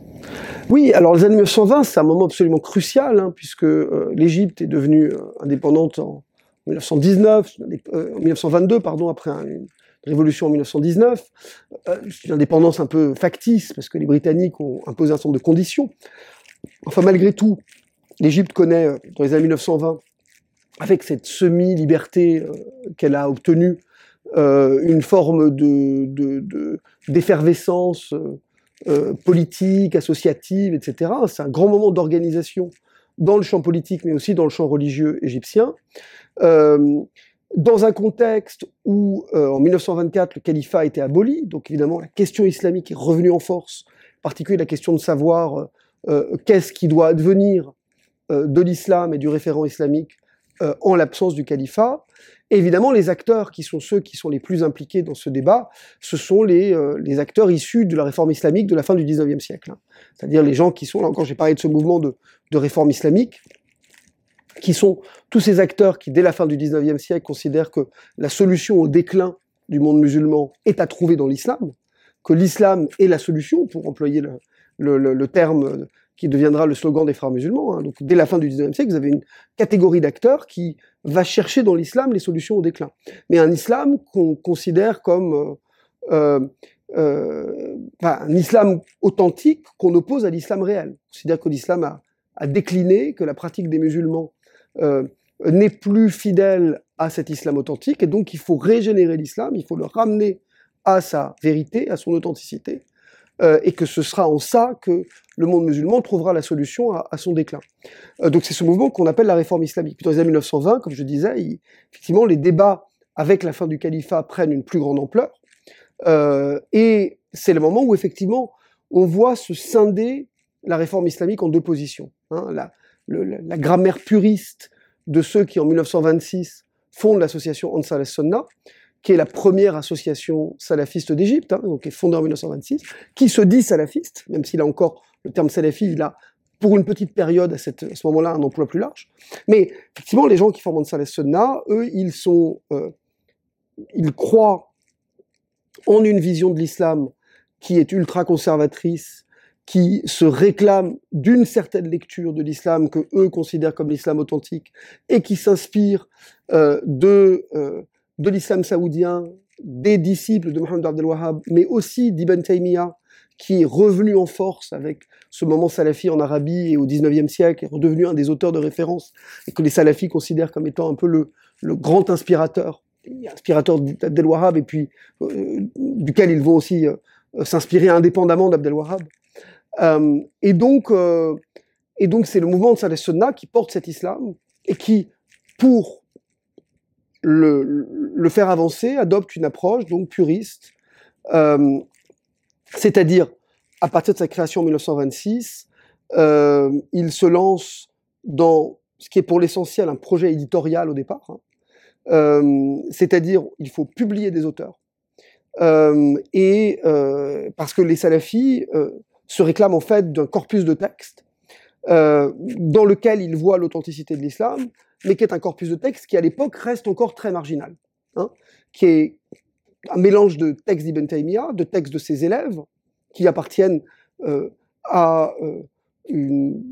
Oui, alors les années mille neuf cent vingt, c'est un moment absolument crucial, hein, puisque euh, l'Égypte est devenue euh, indépendante en mille neuf cent dix-neuf, euh, en mille neuf cent vingt-deux, pardon, après un, une révolution en mille neuf cent dix-neuf. Euh, c'est une indépendance un peu factice, parce que les Britanniques ont imposé un certain nombre de conditions. Enfin, malgré tout, l'Égypte connaît, euh, dans les années mille neuf cent vingt, avec cette semi-liberté euh, qu'elle a obtenue, euh, une forme de, de, de, d'effervescence euh, Euh, politique, associative, et cetera. C'est un grand moment d'organisation dans le champ politique, mais aussi dans le champ religieux égyptien. Euh, dans un contexte où, euh, en mille neuf cent vingt-quatre, le califat a été aboli, donc évidemment la question islamique est revenue en force, en particulier la question de savoir euh, qu'est-ce qui doit advenir euh, de l'islam et du référent islamique euh, en l'absence du califat. Et évidemment, les acteurs qui sont ceux qui sont les plus impliqués dans ce débat, ce sont les, euh, les acteurs issus de la réforme islamique de la fin du dix-neuvième siècle. Hein. C'est-à-dire les gens qui sont, là encore j'ai parlé de ce mouvement de, de réforme islamique, qui sont tous ces acteurs qui, dès la fin du dix-neuvième siècle, considèrent que la solution au déclin du monde musulman est à trouver dans l'islam, que l'islam est la solution, pour employer le, le, le, le terme qui deviendra le slogan des frères musulmans. Hein. Donc, dès la fin du dix-neuvième siècle, vous avez une catégorie d'acteurs qui va chercher dans l'islam les solutions au déclin. Mais un islam qu'on considère comme euh, euh, enfin, un islam authentique qu'on oppose à l'islam réel. On considère que l'islam a, a décliné, que la pratique des musulmans euh, n'est plus fidèle à cet islam authentique, et donc il faut régénérer l'islam, il faut le ramener à sa vérité, à son authenticité, euh, et que ce sera en ça que le monde musulman trouvera la solution à, à son déclin. Euh, donc c'est ce mouvement qu'on appelle la réforme islamique. Puis dans les années mille neuf cent vingt, comme je disais, il, effectivement, les débats avec la fin du califat prennent une plus grande ampleur. Euh, et c'est le moment où effectivement on voit se scinder la réforme islamique en deux positions. Hein, la, le, la grammaire puriste de ceux qui en mille neuf cent vingt-six fondent l'association Ansar al-Sunna, qui est la première association salafiste d'Égypte, hein, donc qui est fondée en mille neuf cent vingt-six, qui se dit salafiste, même s'il a encore le terme salafi, il a pour une petite période à, cette, à ce moment-là un emploi plus large. Mais effectivement, les gens qui forment Ansar al-Sunna, eux, ils sont, euh, ils croient en une vision de l'islam qui est ultra conservatrice, qui se réclame d'une certaine lecture de l'islam que eux considèrent comme l'islam authentique et qui s'inspire euh, de euh, de l'islam saoudien, des disciples de Mohammed Abdel Wahhab, mais aussi d'Ibn Taymiyyah, qui est revenu en force avec ce moment salafi en Arabie et au dix-neuvième siècle, est redevenu un des auteurs de référence, et que les salafis considèrent comme étant un peu le, le grand inspirateur, inspirateur d'Abdel Wahhab, et puis euh, duquel ils vont aussi euh, s'inspirer indépendamment d'Abdel Wahhab. Euh, et donc, euh, et donc c'est le mouvement de Ansar al-Sunna qui porte cet islam, et qui, pour Le, le faire avancer, adopte une approche donc puriste, euh, c'est-à-dire à partir de sa création en mille neuf cent vingt-six, euh, il se lance dans ce qui est pour l'essentiel un projet éditorial au départ, hein, euh, c'est-à-dire il faut publier des auteurs, euh, et euh, parce que les salafis euh, se réclament en fait d'un corpus de textes euh, dans lequel ils voient l'authenticité de l'islam, mais qui est un corpus de textes qui, à l'époque, reste encore très marginal, hein, qui est un mélange de textes d'Ibn Taymiyyah, de textes de ses élèves, qui appartiennent euh, à, euh, une,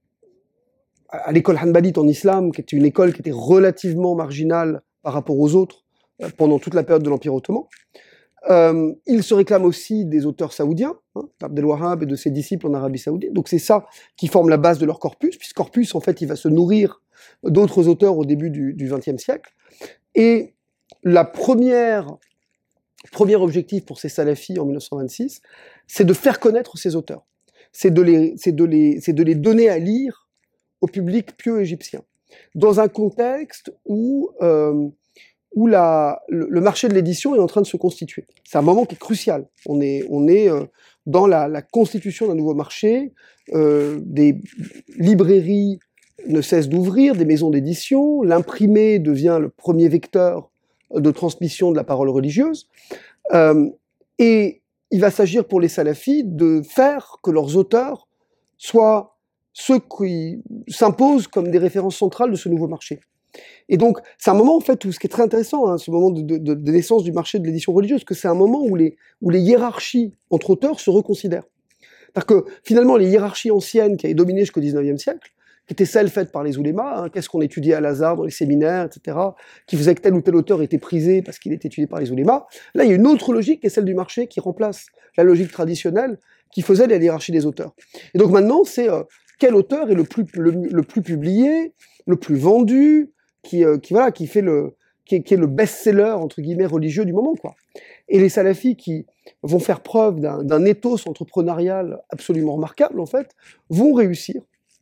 à l'école hanbalite en islam, qui était une école qui était relativement marginale par rapport aux autres euh, pendant toute la période de l'Empire ottoman. Euh, il se réclame aussi des auteurs saoudiens, hein, d'Abdel Wahhab et de ses disciples en Arabie saoudite. Donc c'est ça qui forme la base de leur corpus, puisque corpus, en fait, il va se nourrir d'autres auteurs au début du vingtième siècle. Et la première, premier objectif pour ces salafis en mille neuf cent vingt-six, c'est de faire connaître ces auteurs. C'est de les, c'est de les, c'est de les donner à lire au public pieux égyptien, dans un contexte où euh, où la, le, le marché de l'édition est en train de se constituer. C'est un moment qui est crucial. On est, on est euh, dans la, la constitution d'un nouveau marché, euh, des librairies ne cessent d'ouvrir, des maisons d'édition, l'imprimé devient le premier vecteur de transmission de la parole religieuse, euh, et il va s'agir pour les salafis de faire que leurs auteurs soient ceux qui s'imposent comme des références centrales de ce nouveau marché. Et donc, c'est un moment, en fait, où ce qui est très intéressant, hein, ce moment de, de, de naissance du marché de l'édition religieuse, que c'est un moment où les, où les hiérarchies entre auteurs se reconsidèrent. C'est-à-dire que, finalement, les hiérarchies anciennes qui avaient dominé jusqu'au dix-neuvième siècle, qui étaient celles faites par les oulémas, hein, qu'est-ce qu'on étudiait à Lazare, dans les séminaires, et cetera, qui faisait que tel ou tel auteur était prisé parce qu'il était étudié par les oulémas, là, il y a une autre logique qui est celle du marché qui remplace la logique traditionnelle qui faisait la hiérarchie des auteurs. Et donc maintenant, c'est euh, quel auteur est le plus, le, le plus publié, le plus vendu, qui, euh, qui, voilà, qui, fait le, qui, est, qui est le best-seller, entre guillemets, religieux du moment, quoi. Et les salafis qui vont faire preuve d'un, d'un ethos entrepreneurial absolument remarquable, en fait, vont réussir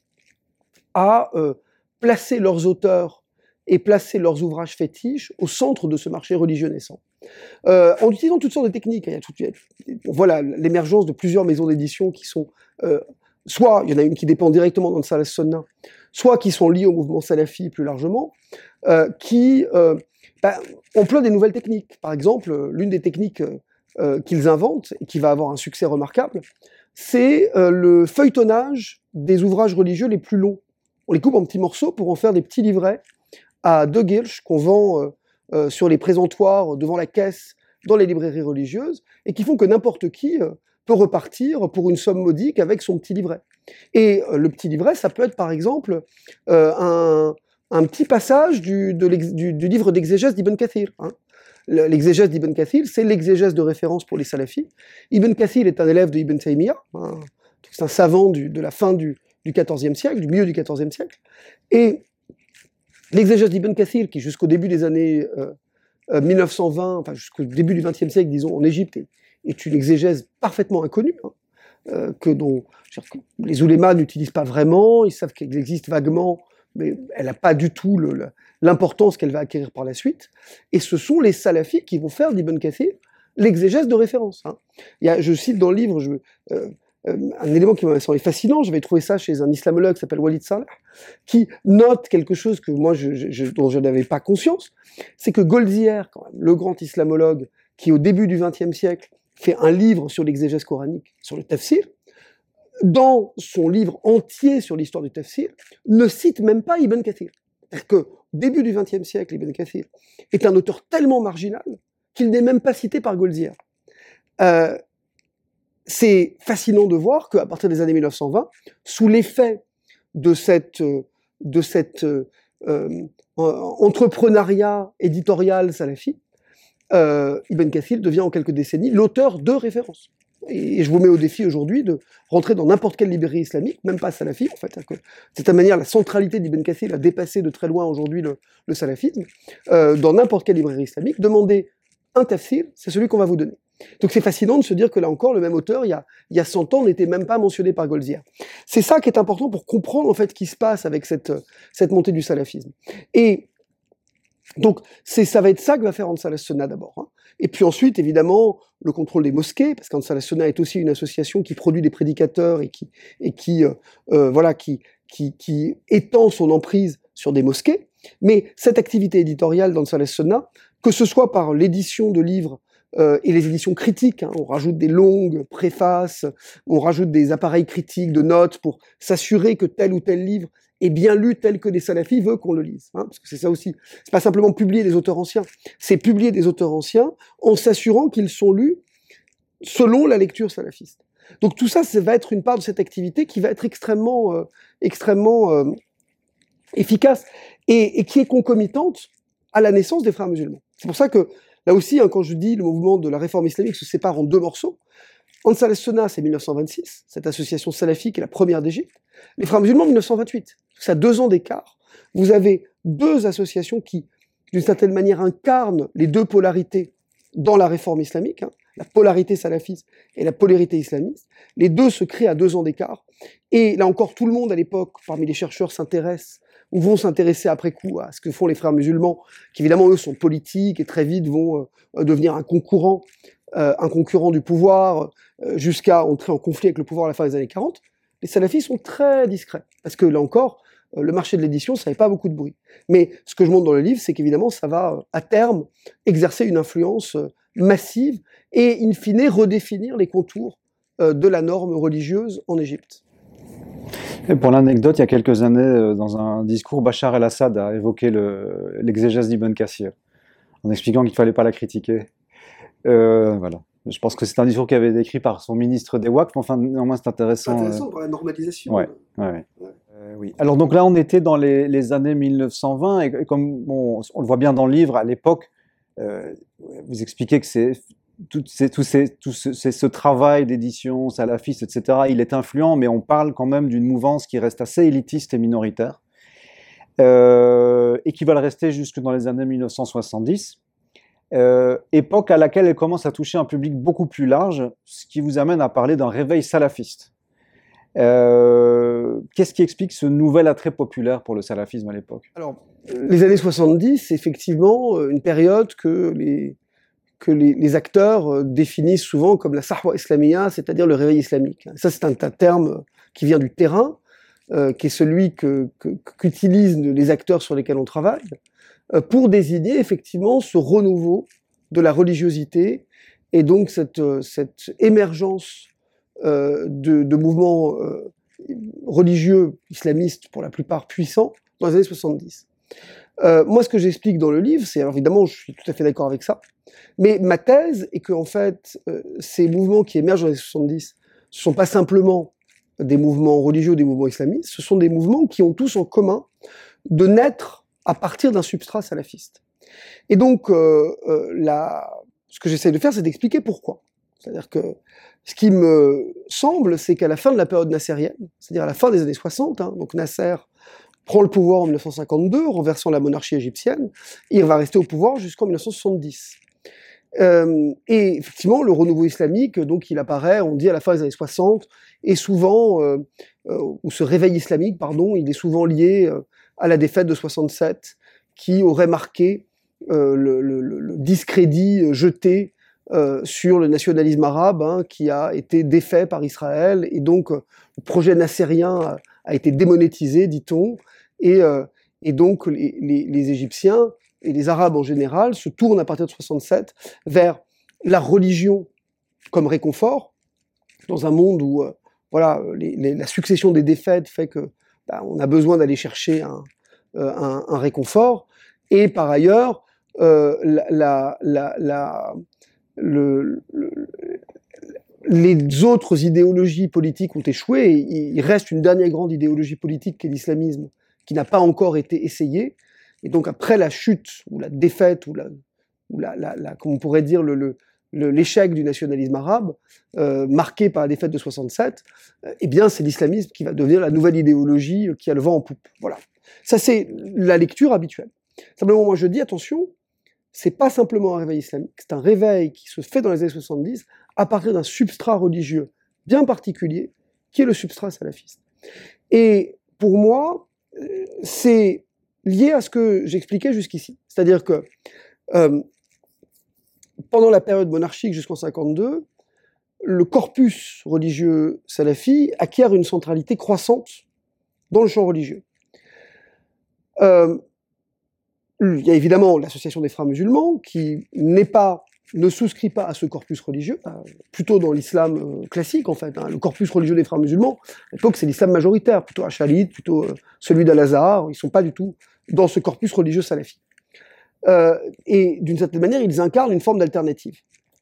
à euh, placer leurs auteurs et placer leurs ouvrages fétiches au centre de ce marché religieux naissant. Euh, en utilisant toutes sortes de techniques. Il y a tout, on voit la, l'émergence de plusieurs maisons d'édition qui sont... Euh, soit, il y en a une qui dépend directement d'Ansar al-Sunna, soit qui sont liées au mouvement salafi plus largement, euh, qui euh, bah, emploient des nouvelles techniques. Par exemple, l'une des techniques euh, qu'ils inventent, et qui va avoir un succès remarquable, c'est euh, le feuilletonnage des ouvrages religieux les plus longs. On les coupe en petits morceaux pour en faire des petits livrets à deux guilches qu'on vend euh, euh, sur les présentoirs, devant la caisse, dans les librairies religieuses, et qui font que n'importe qui euh, peut repartir pour une somme modique avec son petit livret. Et euh, le petit livret, ça peut être par exemple euh, un, un petit passage du, de du, du livre d'exégèse d'Ibn Kathir. Hein. L'exégèse d'Ibn Kathir, c'est l'exégèse de référence pour les salafis. Ibn Kathir est un élève de Ibn Taymiyyah, hein. C'est un savant du, de la fin du, du quatorzième siècle, du milieu du quatorzième siècle. Et l'exégèse d'Ibn Kathir, qui jusqu'au début des années euh, euh, mille neuf cent vingt, enfin jusqu'au début du vingtième siècle, disons, en Égypte, est, est une exégèse parfaitement inconnue, hein, euh, que, dont que les oulémas n'utilisent pas vraiment, ils savent qu'elle existe vaguement, mais elle n'a pas du tout le, le, l'importance qu'elle va acquérir par la suite. Et ce sont les salafis qui vont faire d'Ibn Kathir l'exégèse de référence. Hein. Il y a, je cite dans le livre, je, euh, euh, un élément qui m'a semblé fascinant, j'avais trouvé ça chez un islamologue qui s'appelle Walid Saleh, qui note quelque chose que moi, je, je, dont je n'avais pas conscience, c'est que Goldziher, quand même, le grand islamologue, qui au début du vingtième siècle fait un livre sur l'exégèse coranique, sur le tafsir, dans son livre entier sur l'histoire du tafsir, ne cite même pas Ibn Kathir. C'est-à-dire qu'au début du vingtième siècle, Ibn Kathir est un auteur tellement marginal qu'il n'est même pas cité par Goldziher. Euh, c'est fascinant de voir qu'à partir des années mille neuf cent vingt, sous l'effet de cette, de cette euh, euh, entrepreneuriat éditorial salafi, euh, Ibn Kathir devient en quelques décennies l'auteur de référence. Et je vous mets au défi aujourd'hui de rentrer dans n'importe quelle librairie islamique, même pas salafi en fait. De cette manière, la centralité d'Ibn Kathir a dépassé de très loin aujourd'hui le, le salafisme. Euh, dans n'importe quelle librairie islamique, demandez un tafsir, c'est celui qu'on va vous donner. Donc c'est fascinant de se dire que là encore, le même auteur, il y a, il y a cent ans, n'était même pas mentionné par Goldziher. C'est ça qui est important pour comprendre en fait ce qui se passe avec cette, cette montée du salafisme. Et donc c'est, ça va être ça que va faire Ansar al-Sunna d'abord. Hein. Et puis ensuite, évidemment, le contrôle des mosquées, parce qu'Ansar al-Sunna est aussi une association qui produit des prédicateurs et qui, et qui, euh, euh, voilà, qui, qui, qui étend son emprise sur des mosquées. Mais cette activité éditoriale d'Ansar al-Sunna, que ce soit par l'édition de livres euh, et les éditions critiques, hein, on rajoute des longues préfaces, on rajoute des appareils critiques de notes pour s'assurer que tel ou tel livre est bien lu tel que les salafis veulent qu'on le lise, hein, parce que c'est ça aussi. C'est pas simplement publier des auteurs anciens, c'est publier des auteurs anciens en s'assurant qu'ils sont lus selon la lecture salafiste. Donc tout ça, ça va être une part de cette activité qui va être extrêmement, euh, extrêmement euh, efficace et, et qui est concomitante à la naissance des frères musulmans. C'est pour ça que là aussi, hein, quand je dis le mouvement de la réforme islamique se sépare en deux morceaux, Ansar al-Sunna, c'est mille neuf cent vingt-six, cette association salafique est la première d'Égypte. Les frères musulmans, mille neuf cent vingt-huit. C'est à deux ans d'écart. Vous avez deux associations qui, d'une certaine manière, incarnent les deux polarités dans la réforme islamique, hein, la polarité salafiste et la polarité islamiste. Les deux se créent à deux ans d'écart. Et là encore, tout le monde à l'époque, parmi les chercheurs, s'intéresse ou vont s'intéresser après coup à ce que font les frères musulmans, qui évidemment, eux, sont politiques et très vite vont euh, devenir un concurrent, euh, un concurrent du pouvoir, euh, jusqu'à entrer en conflit avec le pouvoir à la fin des années quarante. Les salafis sont très discrets, parce que là encore, euh, le marché de l'édition, ça n'avait pas beaucoup de bruit. Mais ce que je montre dans le livre, c'est qu'évidemment, ça va, euh, à terme, exercer une influence euh, massive et, in fine, redéfinir les contours euh, de la norme religieuse en Égypte. Et pour l'anecdote, il y a quelques années, dans un discours, Bachar el-Assad a évoqué le, l'exégèse d'Ibn Kathir, en expliquant qu'il ne fallait pas la critiquer. Euh, voilà. Je pense que c'est un discours qui avait été écrit par son ministre des Waqf, mais enfin, néanmoins, c'est intéressant. C'est intéressant euh... pour la normalisation. Ouais, ouais, ouais. ouais. Euh, oui. Alors, donc là, on était dans les, les années mille neuf cent vingt, et, et comme bon, on le voit bien dans le livre, à l'époque, euh, vous expliquez que c'est tout, c'est, tout, c'est, tout ce, c'est ce travail d'édition salafiste, et cetera, il est influent, mais on parle quand même d'une mouvance qui reste assez élitiste et minoritaire, euh, et qui va le rester jusque dans les années mille neuf cent soixante-dix. Euh, époque à laquelle elle commence à toucher un public beaucoup plus large, ce qui vous amène à parler d'un réveil salafiste. Euh, qu'est-ce qui explique ce nouvel attrait populaire pour le salafisme à l'époque? Alors, les années soixante-dix, c'est effectivement une période que les, que les, les acteurs définissent souvent comme la sahwa islamiyya, c'est-à-dire le réveil islamique. Ça, c'est un, un terme qui vient du terrain, euh, qui est celui que, que, qu'utilisent les acteurs sur lesquels on travaille, pour désigner effectivement ce renouveau de la religiosité et donc cette, cette émergence euh, de, de mouvements euh, religieux islamistes pour la plupart puissants dans les années soixante-dix. Euh, moi, ce que j'explique dans le livre, c'est, alors évidemment, je suis tout à fait d'accord avec ça, mais ma thèse est qu'en fait, euh, ces mouvements qui émergent dans les années soixante-dix, ce ne sont pas simplement des mouvements religieux, des mouvements islamistes, ce sont des mouvements qui ont tous en commun de naître à partir d'un substrat salafiste. Et donc, euh, euh, la, ce que j'essaie de faire, c'est d'expliquer pourquoi. C'est-à-dire que ce qui me semble, c'est qu'à la fin de la période nassérienne, c'est-à-dire à la fin des années soixante, hein, donc Nasser prend le pouvoir en mille neuf cent cinquante-deux, renversant la monarchie égyptienne, et il va rester au pouvoir jusqu'en mille neuf cent soixante-dix. Euh, et effectivement, le renouveau islamique, donc il apparaît, on dit à la fin des années soixante, et souvent, euh, euh, ou ce réveil islamique, pardon, il est souvent lié euh, à la défaite de soixante-sept, qui aurait marqué euh, le, le, le discrédit jeté euh, sur le nationalisme arabe hein, qui a été défait par Israël, et donc euh, le projet nassérien a, a été démonétisé, dit-on, et, euh, et donc les, les, les Égyptiens et les Arabes en général se tournent à partir de soixante-sept vers la religion comme réconfort, dans un monde où euh, voilà, les, les, la succession des défaites fait que bah, on a besoin d'aller chercher un, euh, un, un réconfort, et par ailleurs, euh, la, la, la, la, le, le, les autres idéologies politiques ont échoué, et il reste une dernière grande idéologie politique qui est l'islamisme, qui n'a pas encore été essayée, et donc après la chute, ou la défaite, ou la, ou la, la, la comme on pourrait dire, le, le l'échec du nationalisme arabe, euh, marqué par la défaite de soixante-sept, euh, eh bien c'est l'islamisme qui va devenir la nouvelle idéologie qui a le vent en poupe. Voilà. Ça c'est la lecture habituelle. Simplement moi je dis attention, c'est pas simplement un réveil islamique, c'est un réveil qui se fait dans les années soixante-dix à partir d'un substrat religieux bien particulier, qui est le substrat salafiste. Et pour moi, c'est lié à ce que j'expliquais jusqu'ici. C'est-à-dire que euh, pendant la période monarchique jusqu'en cinquante-deux, le corpus religieux salafi acquiert une centralité croissante dans le champ religieux. Euh, il y a évidemment l'association des frères musulmans qui n'est pas, ne souscrit pas à ce corpus religieux, euh, plutôt dans l'islam euh, classique en fait. Hein. Le corpus religieux des frères musulmans, à l'époque c'est l'islam majoritaire, plutôt Achalite, plutôt euh, celui d'Al-Azhar. Ils sont pas du tout dans ce corpus religieux salafi. Euh, et d'une certaine manière, ils incarnent une forme d'alternative.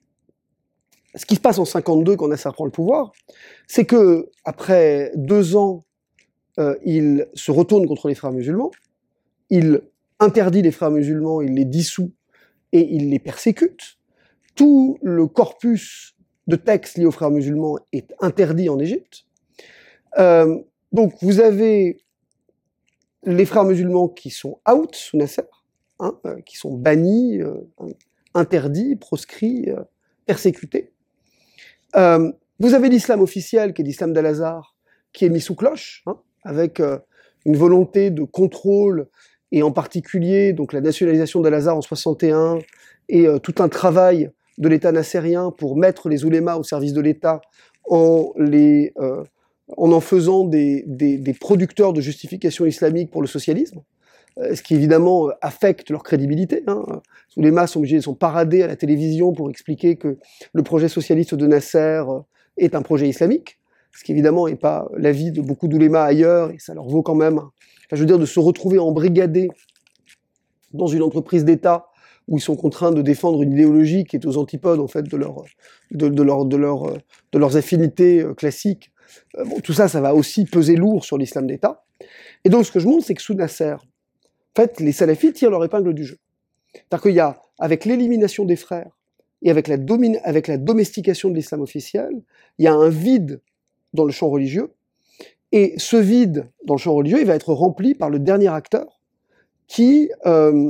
Ce qui se passe en cinquante-deux, quand Nasser prend le pouvoir, c'est que après deux ans, euh, il se retourne contre les frères musulmans, il interdit les frères musulmans, il les dissout et il les persécute. Tout le corpus de textes liés aux frères musulmans est interdit en Égypte. Euh, donc vous avez les frères musulmans qui sont out sous Nasser, Hein, euh, qui sont bannis, euh, interdits, proscrits, euh, persécutés. Euh, vous avez l'islam officiel, qui est l'islam d'Al-Azhar, qui est mis sous cloche, hein, avec euh, une volonté de contrôle, et en particulier donc la nationalisation d'Al-Azhar en soixante et un, et euh, tout un travail de l'État nassérien pour mettre les oulémas au service de l'État en, les, euh, en en faisant des, des, des producteurs de justification islamique pour le socialisme. Ce qui évidemment affecte leur crédibilité. Hein. Les oulémas sont obligés, sont paradés à la télévision pour expliquer que le projet socialiste de Nasser est un projet islamique, ce qui évidemment n'est pas l'avis de beaucoup d'oulémas ailleurs, et ça leur vaut quand même, enfin, je veux dire, de se retrouver embrigadés dans une entreprise d'État où ils sont contraints de défendre une idéologie qui est aux antipodes en fait de, leur, de, de, leur, de, leur, de leurs affinités classiques. Bon, tout ça, ça va aussi peser lourd sur l'islam d'État. Et donc ce que je montre, c'est que sous Nasser, en fait, les salafis tirent leur épingle du jeu. C'est-à-dire qu'il y a, avec l'élimination des frères et avec la, domine, avec la domestication de l'islam officiel, il y a un vide dans le champ religieux. Et ce vide dans le champ religieux, il va être rempli par le dernier acteur qui, euh,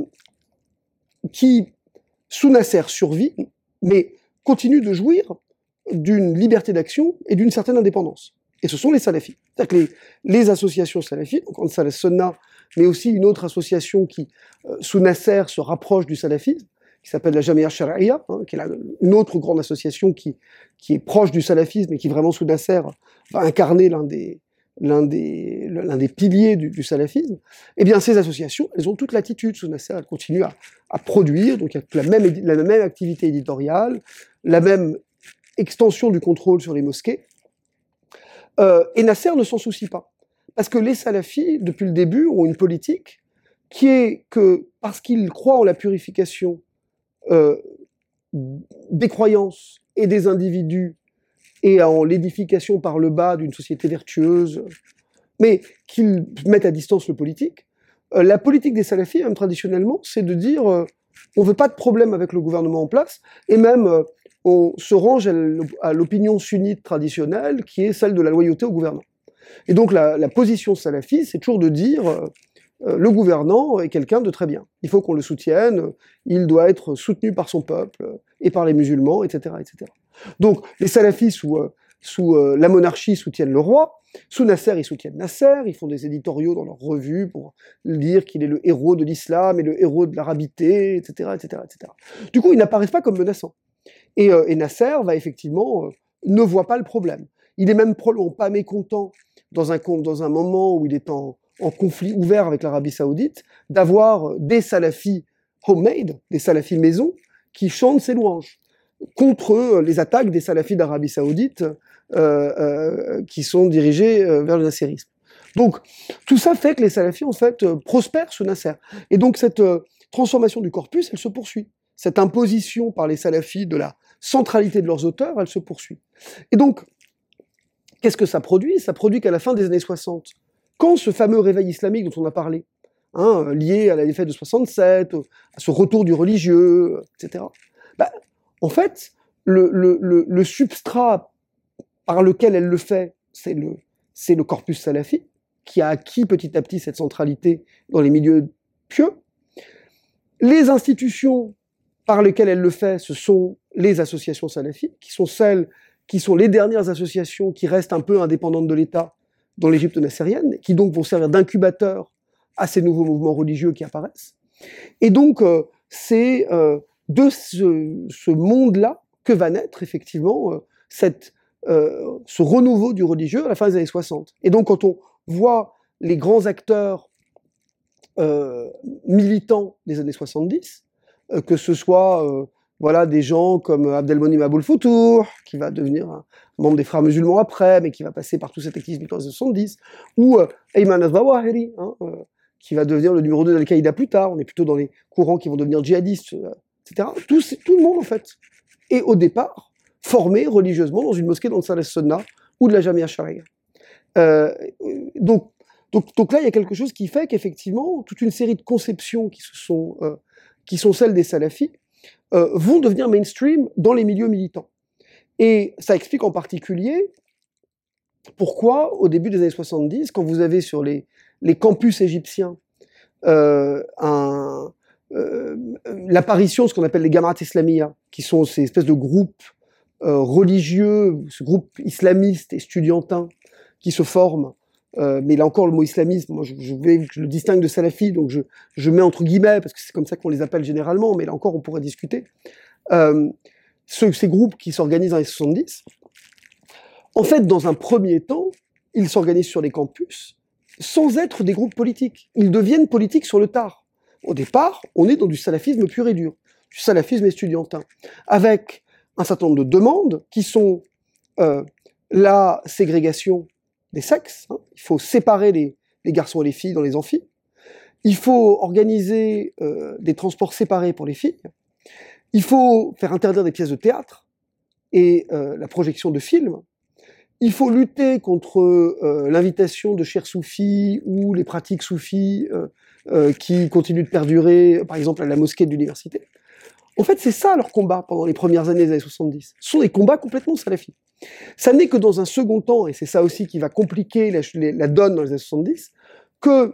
qui sous Nasser, survit, mais continue de jouir d'une liberté d'action et d'une certaine indépendance. Et ce sont les salafis. C'est-à-dire que les, les associations salafis, donc Ansar al-Sunna, mais aussi une autre association qui, euh, sous Nasser, se rapproche du salafisme, qui s'appelle la Jamia Shari'a, hein, qui est la, une autre grande association qui, qui est proche du salafisme et qui vraiment, sous Nasser, va incarner l'un des, l'un des, l'un des piliers du, du salafisme. Eh bien, ces associations, elles ont toute l'attitude sous Nasser, elles continuent à, à produire, donc il y a la même, la même activité éditoriale, la même extension du contrôle sur les mosquées, euh, et Nasser ne s'en soucie pas. Parce que les salafis, depuis le début, ont une politique qui est que, parce qu'ils croient en la purification euh, des croyances et des individus et en l'édification par le bas d'une société vertueuse, mais qu'ils mettent à distance le politique, euh, la politique des salafis, même traditionnellement, c'est de dire euh, on ne veut pas de problème avec le gouvernement en place, et même euh, on se range à l'opinion sunnite traditionnelle, qui est celle de la loyauté au gouvernement. Et donc la, la position salafiste, c'est toujours de dire euh, euh, le gouvernant est quelqu'un de très bien. Il faut qu'on le soutienne, il doit être soutenu par son peuple et par les musulmans, et cetera, et cetera. Donc les salafis sous, euh, sous euh, la monarchie soutiennent le roi, sous Nasser ils soutiennent Nasser, ils font des éditoriaux dans leurs revues pour dire qu'il est le héros de l'islam et le héros de l'arabité, et cetera, et cetera, et cetera. Du coup, ils n'apparaissent pas comme menaçants. Et, euh, et Nasser va effectivement euh, ne voit pas le problème. Il est même probablement pas mécontent dans un dans un moment où il est en, en conflit ouvert avec l'Arabie Saoudite d'avoir des salafis homemade, des salafis maison, qui chantent ses louanges contre les attaques des salafis d'Arabie Saoudite euh, euh, qui sont dirigés euh, vers le nasserisme. Donc, tout ça fait que les salafis, en fait, euh, prospèrent sous Nasser. Et donc, cette euh, transformation du corpus, elle se poursuit. Cette imposition par les salafis de la centralité de leurs auteurs, elle se poursuit. Et donc, qu'est-ce que ça produit? Ça produit qu'à la fin des années soixante, quand ce fameux réveil islamique dont on a parlé, hein, lié à la défaite de soixante-sept, à ce retour du religieux, et cetera, bah, en fait, le, le, le, le substrat par lequel elle le fait, c'est le, c'est le corpus salafi, qui a acquis petit à petit cette centralité dans les milieux pieux. Les institutions par lesquelles elle le fait, ce sont les associations salafis, qui sont celles qui sont les dernières associations qui restent un peu indépendantes de l'État dans l'Égypte nassérienne, qui donc vont servir d'incubateurs à ces nouveaux mouvements religieux qui apparaissent. Et donc, euh, c'est euh, de ce, ce monde-là que va naître effectivement euh, cette, euh, ce renouveau du religieux à la fin des années soixante. Et donc, quand on voit les grands acteurs euh, militants des années soixante-dix, euh, que ce soit euh, voilà, des gens comme Abdelmonim Aboul Foutour, qui va devenir un membre des Frères musulmans après, mais qui va passer par tout cet activisme dans les années soixante-dix, ou euh, Ayman al-Zawahiri, hein, euh, qui va devenir le numéro deux d'Al-Qaïda plus tard. On est plutôt dans les courants qui vont devenir djihadistes, euh, et cetera. Tout, tout le monde, en fait, est au départ formé religieusement dans une mosquée d'Ansar al-Sunnah ou de la Jamia Sharia. Euh, donc, donc, donc là, il y a quelque chose qui fait qu'effectivement, toute une série de conceptions qui, se sont, euh, qui sont celles des salafis euh, vont devenir mainstream dans les milieux militants. Et ça explique en particulier pourquoi, au début des années soixante-dix, quand vous avez sur les, les campus égyptiens euh, un, euh, l'apparition de ce qu'on appelle les Gamarat Islamiyya, qui sont ces espèces de groupes euh, religieux, ce groupe islamiste et estudiantin qui se forment. Euh, mais là encore, le mot islamisme, moi, je, je, vais, je le distingue de salafi, donc je, je mets entre guillemets, parce que c'est comme ça qu'on les appelle généralement, mais là encore, on pourrait discuter. Euh, ce, ces groupes qui s'organisent dans les soixante-dix, en fait, dans un premier temps, ils s'organisent sur les campus sans être des groupes politiques. Ils deviennent politiques sur le tard. Au départ, on est dans du salafisme pur et dur, du salafisme estudiantin, avec un certain nombre de demandes qui sont euh, la ségrégation des sexes, hein. Il faut séparer les, les garçons et les filles dans les amphis, il faut organiser euh, des transports séparés pour les filles, il faut faire interdire des pièces de théâtre et euh, la projection de films, il faut lutter contre euh, l'invitation de chers soufis ou les pratiques soufis euh, euh, qui continuent de perdurer, par exemple à la mosquée de l'université. En fait, c'est ça leur combat pendant les premières années des années soixante-dix. Ce sont des combats complètement salafis. Ça n'est que dans un second temps, et c'est ça aussi qui va compliquer la, la donne dans les années soixante-dix, que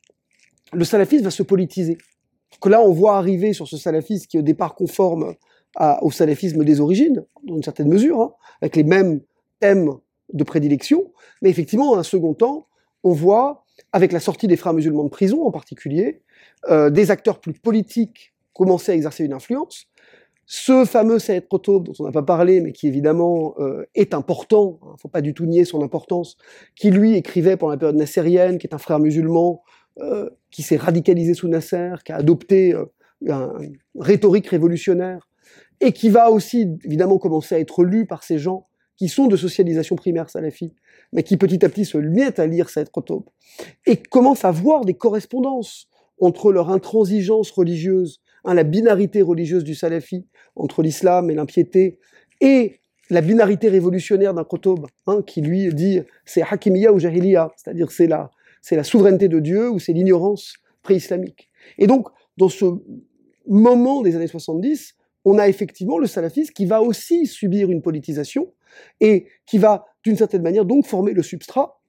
le salafisme va se politiser. Que là, on voit arriver sur ce salafisme qui est au départ conforme à, au salafisme des origines, dans une certaine mesure, hein, avec les mêmes thèmes de prédilection, mais effectivement, dans un second temps, on voit, avec la sortie des Frères musulmans de prison en particulier, euh, des acteurs plus politiques commencer à exercer une influence. Ce fameux Saïd Qutb, dont on n'a pas parlé, mais qui évidemment euh, est important, il hein, ne faut pas du tout nier son importance, qui lui écrivait pendant la période nassérienne, qui est un frère musulman, euh, qui s'est radicalisé sous Nasser, qui a adopté euh, un, une rhétorique révolutionnaire, et qui va aussi évidemment commencer à être lu par ces gens qui sont de socialisation primaire salafi, mais qui petit à petit se mettent à lire Saïd Qutb, et commencent à voir des correspondances entre leur intransigeance religieuse, hein, la binarité religieuse du salafi, entre l'islam et l'impiété, et la binarité révolutionnaire d'un Qutb, hein, qui lui dit c'est hakimiyya ou jahiliya, c'est-à-dire c'est la, c'est la souveraineté de Dieu ou c'est l'ignorance pré-islamique. Et donc, dans ce moment des années soixante-dix, on a effectivement le salafisme qui va aussi subir une politisation et qui va, d'une certaine manière, donc former le substrat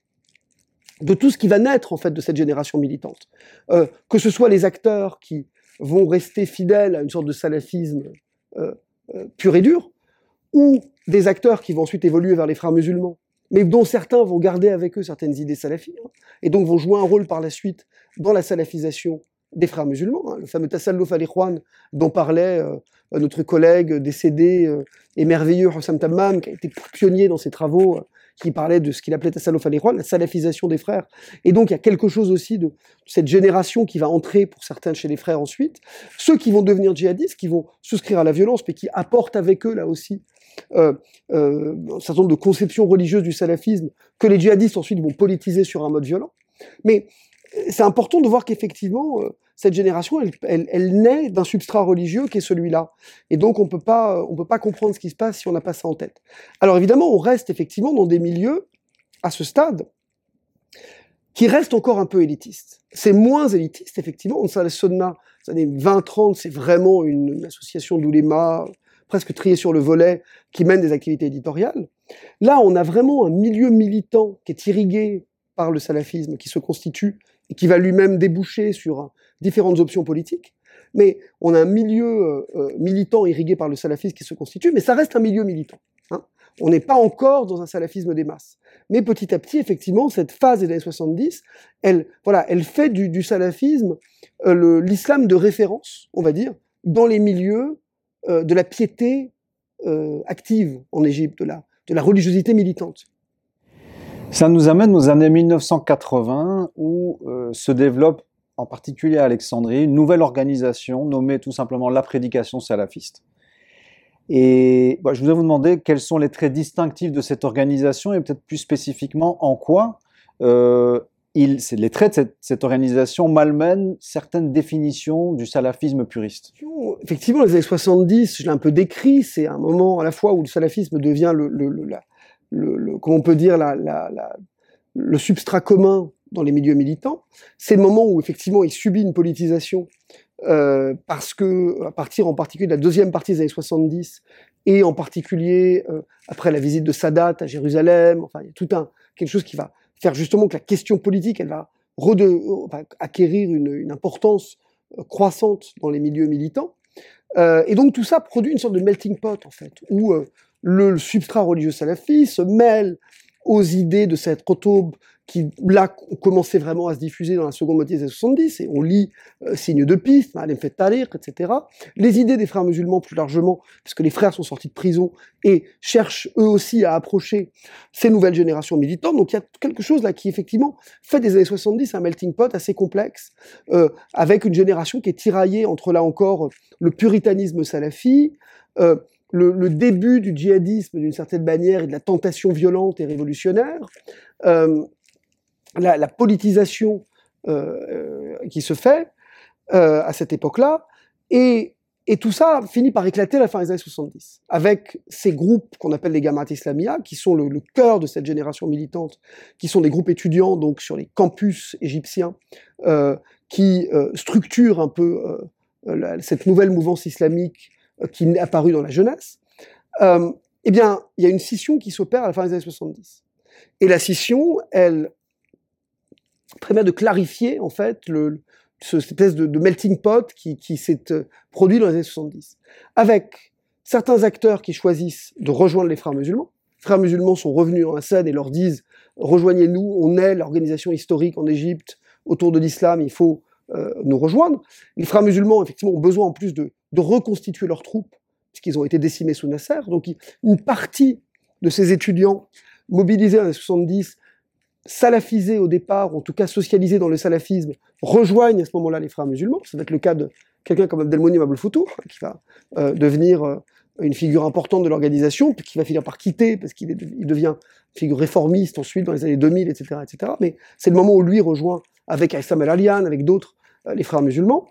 de tout ce qui va naître, en fait, de cette génération militante. Euh, que ce soit les acteurs qui vont rester fidèles à une sorte de salafisme euh, euh, pur et dur, ou des acteurs qui vont ensuite évoluer vers les frères musulmans, mais dont certains vont garder avec eux certaines idées salafis, hein, et donc vont jouer un rôle par la suite dans la salafisation des frères musulmans, hein, le fameux Tassallouf al-Ikhwan dont parlait euh, notre collègue décédé euh, et merveilleux Hossam Tammam, qui a été pionnier dans ses travaux, euh, qui parlait de ce qu'il appelait Tassallouf al-Ikhwan, la salafisation des frères. Et donc il y a quelque chose aussi de cette génération qui va entrer pour certains chez les frères ensuite, ceux qui vont devenir djihadistes, qui vont souscrire à la violence, mais qui apportent avec eux là aussi euh, euh, un certain nombre de conceptions religieuses du salafisme que les djihadistes ensuite vont politiser sur un mode violent. Mais c'est important de voir qu'effectivement, euh, cette génération, elle, elle, elle naît d'un substrat religieux qui est celui-là. Et donc, on peut pas, on peut pas comprendre ce qui se passe si on n'a pas ça en tête. Alors évidemment, on reste effectivement dans des milieux, à ce stade, qui restent encore un peu élitistes. C'est moins élitiste, effectivement. Ansar al-Sunna, les années vingt trente, c'est vraiment une, une association d'oulémas, presque triés sur le volet, qui mène des activités éditoriales. Là, on a vraiment un milieu militant qui est irrigué par le salafisme, qui se constitue et qui va lui-même déboucher sur euh, différentes options politiques. Mais on a un milieu euh, militant irrigué par le salafisme qui se constitue, mais ça reste un milieu militant. Hein. On n'est pas encore dans un salafisme des masses. Mais petit à petit, effectivement, cette phase des années soixante-dix, elle, voilà, elle fait du, du salafisme euh, le, l'islam de référence, on va dire, dans les milieux euh, de la piété euh, active en Égypte, de la, de la religiosité militante. Ça nous amène aux années mille neuf cent quatre-vingts où euh, se développe, en particulier à Alexandrie, une nouvelle organisation nommée tout simplement la prédication salafiste. Et bah, je voudrais vous demander quels sont les traits distinctifs de cette organisation et peut-être plus spécifiquement en quoi euh, il, les traits de cette, cette organisation malmènent certaines définitions du salafisme puriste. Effectivement, les années soixante-dix, je l'ai un peu décrit, c'est un moment à la fois où le salafisme devient le, le, le, la, Le, le, comment on peut dire, la, la, la, le substrat commun dans les milieux militants. C'est le moment où, effectivement, il subit une politisation euh, parce que, à partir en particulier de la deuxième partie des années soixante-dix, et en particulier euh, après la visite de Sadat à Jérusalem, enfin, il y a tout un, quelque chose qui va faire justement que la question politique, elle va rede, enfin, acquérir une, une importance croissante dans les milieux militants. Euh, et donc, tout ça produit une sorte de melting pot, en fait, où euh, le, le substrat religieux salafi se mêle aux idées de cette Qutb qui, là, ont commencé vraiment à se diffuser dans la seconde moitié des années soixante-dix, et on lit euh, Signes de piste, Ma'alem Fet Tariq, et cetera. Les idées des frères musulmans plus largement, puisque les frères sont sortis de prison et cherchent eux aussi à approcher ces nouvelles générations militantes. Donc il y a quelque chose là qui, effectivement, fait des années soixante-dix un melting pot assez complexe, euh, avec une génération qui est tiraillée entre, là encore, le puritanisme salafi, euh, Le, le début du djihadisme d'une certaine manière et de la tentation violente et révolutionnaire, euh, la, la politisation euh, qui se fait euh, à cette époque-là, et, et tout ça finit par éclater à la fin des années soixante-dix, avec ces groupes qu'on appelle les Jamaat Islamia, qui sont le, le cœur de cette génération militante, qui sont des groupes étudiants donc sur les campus égyptiens, euh, qui euh, structurent un peu euh, la, cette nouvelle mouvance islamique qui est apparu dans la jeunesse, euh, eh bien, il y a une scission qui s'opère à la fin des années soixante-dix. Et la scission, elle permet de clarifier, en fait, le, ce, cette espèce de, de melting pot qui, qui s'est produit dans les années soixante-dix. Avec certains acteurs qui choisissent de rejoindre les frères musulmans. Les frères musulmans sont revenus en scène et leur disent « Rejoignez-nous, on est l'organisation historique en Égypte autour de l'islam, il faut euh, nous rejoindre ». Les frères musulmans, effectivement, ont besoin en plus de de reconstituer leurs troupes, puisqu'ils ont été décimés sous Nasser. Donc, une partie de ces étudiants mobilisés dans les années soixante-dix, salafisés au départ, ou en tout cas socialisés dans le salafisme, rejoignent à ce moment-là les frères musulmans. Ça va être le cas de quelqu'un comme Abdelmonim Abdel Foutour, qui va euh, devenir euh, une figure importante de l'organisation, puis qui va finir par quitter, parce qu'il est, il devient une figure réformiste ensuite dans les années deux mille, et cetera, et cetera. Mais c'est le moment où lui rejoint, avec Aïssam El-Alian, avec d'autres, euh, les frères musulmans.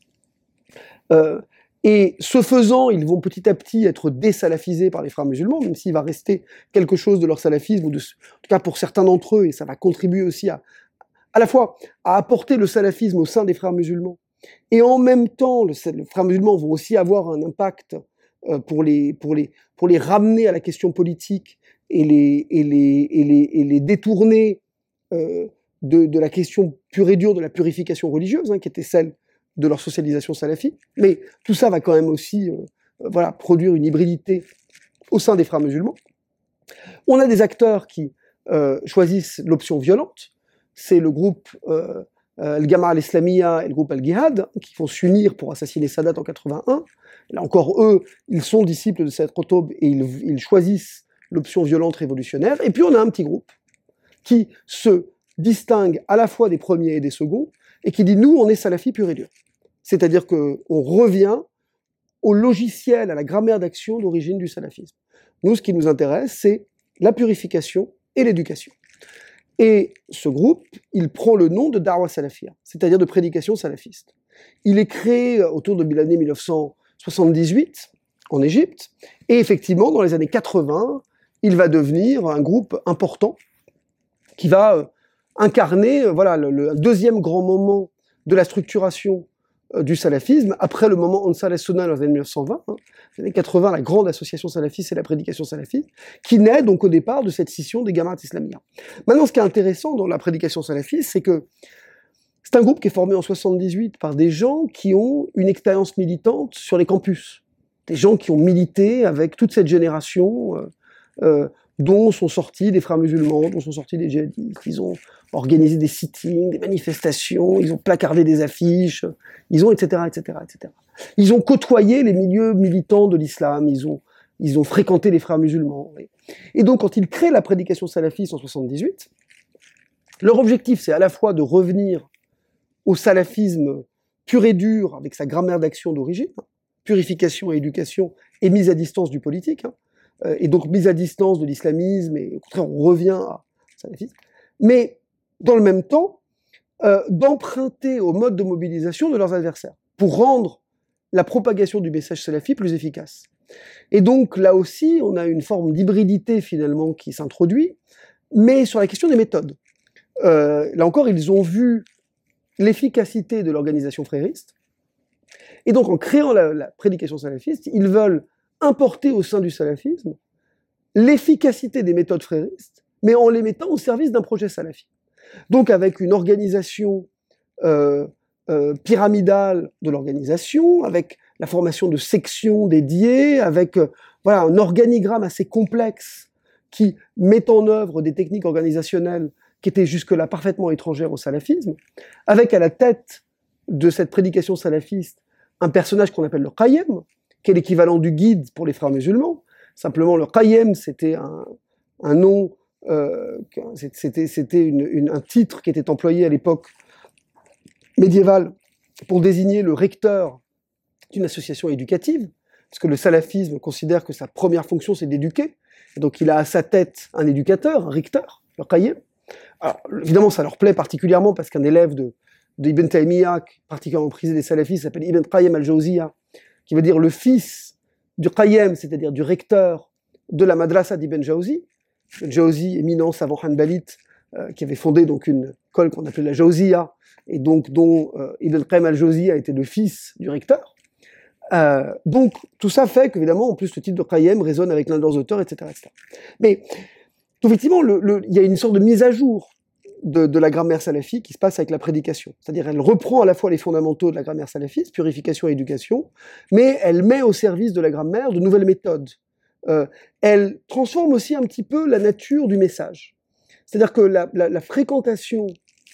Euh, Et ce faisant, ils vont petit à petit être désalafisés par les frères musulmans, même s'il va rester quelque chose de leur salafisme, ou de, en tout cas pour certains d'entre eux, et ça va contribuer aussi à, à la fois à apporter le salafisme au sein des frères musulmans, et en même temps, le, les frères musulmans vont aussi avoir un impact euh, pour, les, pour, les, pour les ramener à la question politique et les, et les, et les, et les détourner euh, de, de la question pure et dure de la purification religieuse, hein, qui était celle de leur socialisation salafie, mais tout ça va quand même aussi euh, voilà, produire une hybridité au sein des frères musulmans. On a des acteurs qui euh, choisissent l'option violente, c'est le groupe euh, euh, le Jama'a al-Islamiyya et le groupe Al-Jihad, qui vont s'unir pour assassiner Sadat en quatre-vingt-un. Là encore, eux, ils sont disciples de Sayyid Qutb et ils, ils choisissent l'option violente révolutionnaire. Et puis on a un petit groupe qui se distingue à la fois des premiers et des seconds, et qui dit, nous, on est salafis pur et dur. C'est-à-dire qu'on revient au logiciel, à la grammaire d'action d'origine du salafisme. Nous, ce qui nous intéresse, c'est la purification et l'éducation. Et ce groupe, il prend le nom de Da'wa Salafia, c'est-à-dire de prédication salafiste. Il est créé autour de l'année mille neuf cent soixante-dix-huit, en Égypte, et effectivement, dans les années quatre-vingts, il va devenir un groupe important qui va incarner voilà, le, le deuxième grand moment de la structuration euh, du salafisme, après le moment Ansar al-Sunnah dans les années mille neuf cent vingt, hein, les années quatre-vingts, la grande association salafiste et la prédication salafiste, qui naît donc au départ de cette scission des Jamaat Islamiyya. Maintenant, ce qui est intéressant dans la prédication salafiste, c'est que c'est un groupe qui est formé en soixante-dix-huit par des gens qui ont une expérience militante sur les campus. Des gens qui ont milité avec toute cette génération euh, euh, dont sont sortis des frères musulmans, dont sont sortis des djihadistes. Ils ont organisé des sittings, des manifestations, ils ont placardé des affiches, ils ont et cetera, et cetera, et cetera. Ils ont côtoyé les milieux militants de l'islam, ils ont, ils ont fréquenté les frères musulmans. Et donc, quand ils créent la prédication salafiste en soixante-dix-huit, leur objectif, c'est à la fois de revenir au salafisme pur et dur, avec sa grammaire d'action d'origine, purification et éducation, et mise à distance du politique, hein, et donc mise à distance de l'islamisme, et au contraire, on revient à salafisme, mais dans le même temps, euh, d'emprunter au mode de mobilisation de leurs adversaires, pour rendre la propagation du message salafi plus efficace. Et donc, là aussi, on a une forme d'hybridité, finalement, qui s'introduit, mais sur la question des méthodes. Euh, là encore, ils ont vu l'efficacité de l'organisation frériste, et donc, en créant la, la prédication salafiste, ils veulent importer au sein du salafisme l'efficacité des méthodes fréristes, mais en les mettant au service d'un projet salafi. Donc avec une organisation euh, euh, pyramidale de l'organisation, avec la formation de sections dédiées, avec euh, voilà, un organigramme assez complexe qui met en œuvre des techniques organisationnelles qui étaient jusque-là parfaitement étrangères au salafisme, avec à la tête de cette prédication salafiste un personnage qu'on appelle le Qayyim, qui est l'équivalent du guide pour les frères musulmans. Simplement, le Qayyim, c'était un, un nom, euh, c'était, c'était une, une, un titre qui était employé à l'époque médiévale pour désigner le recteur d'une association éducative, parce que le salafisme considère que sa première fonction, c'est d'éduquer. Et donc, il a à sa tête un éducateur, un recteur, le Qayyim. Alors, évidemment, ça leur plaît particulièrement parce qu'un élève de, de Ibn Taymiyyah, particulièrement prisé des salafistes, s'appelle Ibn Qayyim al-Jawziyya, qui veut dire le fils du Qayyim, c'est-à-dire du recteur de la madrasa d'Ibn Jawzi. Le Jawzi, éminent savant hanbalite, euh, qui avait fondé donc une école qu'on appelait la Jawziyya, et donc dont euh, Ibn Qayyim al-Jawziyya a été le fils du recteur. Euh, donc tout ça fait qu'évidemment, en plus, le titre de Qayyim résonne avec l'un de leurs auteurs, et cetera, et cetera. Mais effectivement, le, le, il y a une sorte de mise à jour de, de la grammaire salafi qui se passe avec la prédication. C'est-à-dire, elle reprend à la fois les fondamentaux de la grammaire salafiste, purification et éducation, mais elle met au service de la grammaire de nouvelles méthodes. Euh, elle transforme aussi un petit peu la nature du message. C'est-à-dire que la, la, la fréquentation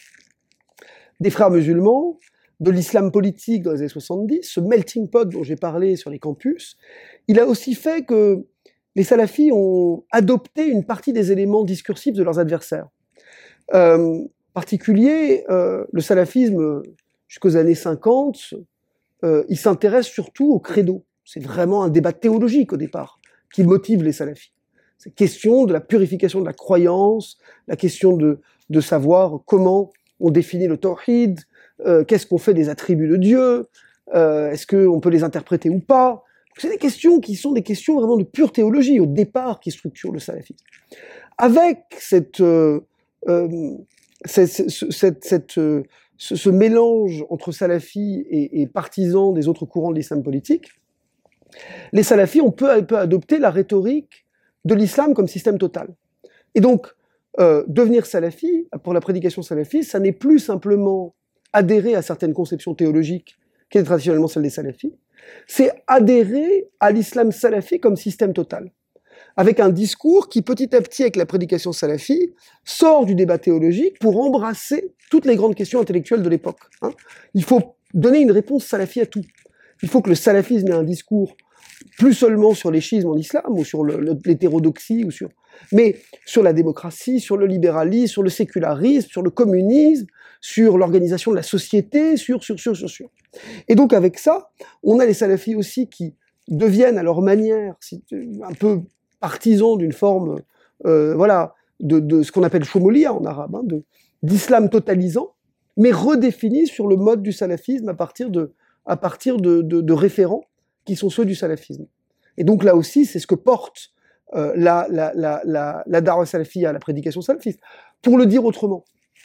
des frères musulmans, de l'islam politique dans les années soixante-dix, ce melting pot dont j'ai parlé sur les campus, il a aussi fait que les salafis ont adopté une partie des éléments discursifs de leurs adversaires. Euh, en particulier, euh, le salafisme, jusqu'aux années cinquante, euh, il s'intéresse surtout au credo. C'est vraiment un débat théologique au départ qui motive les salafis. C'est question de la purification de la croyance, la question de, de savoir comment on définit le tawhid, euh, qu'est-ce qu'on fait des attributs de Dieu, euh, est-ce qu'on peut les interpréter ou pas. C'est des questions qui sont des questions vraiment de pure théologie au départ qui structurent le salafisme. Avec cette, euh, euh, cette, cette, cette, euh, ce, ce mélange entre salafis et, et partisans des autres courants de l'islam politique, les salafis ont peu à peu adopté la rhétorique de l'islam comme système total. Et donc, euh, devenir salafi, pour la prédication salafiste, ça n'est plus simplement adhérer à certaines conceptions théologiques qui étaient traditionnellement celles des salafis, c'est adhérer à l'islam salafi comme système total. avec un discours qui, petit à petit, avec la prédication salafie, sort du débat théologique pour embrasser toutes les grandes questions intellectuelles de l'époque. Hein. Il faut donner une réponse salafie à tout. Il faut que le salafisme ait un discours plus seulement sur les schismes en islam, ou sur le, le, l'hétérodoxie, ou sur, mais sur la démocratie, sur le libéralisme, sur le sécularisme, sur le communisme, sur l'organisation de la société, sur, sur, sur, sur, sur. Et donc avec ça, on a les salafis aussi qui deviennent à leur manière un peu partisans d'une forme, euh, voilà, de, de ce qu'on appelle chomolia en arabe, hein, de, d'islam totalisant, mais redéfinis sur le mode du salafisme à partir de, à partir de, de, de référents qui sont ceux du salafisme. Et donc là aussi, c'est ce que porte euh, la, la, la, la, la da'wa salafiyya, la prédication salafiste. Pour le dire autrement,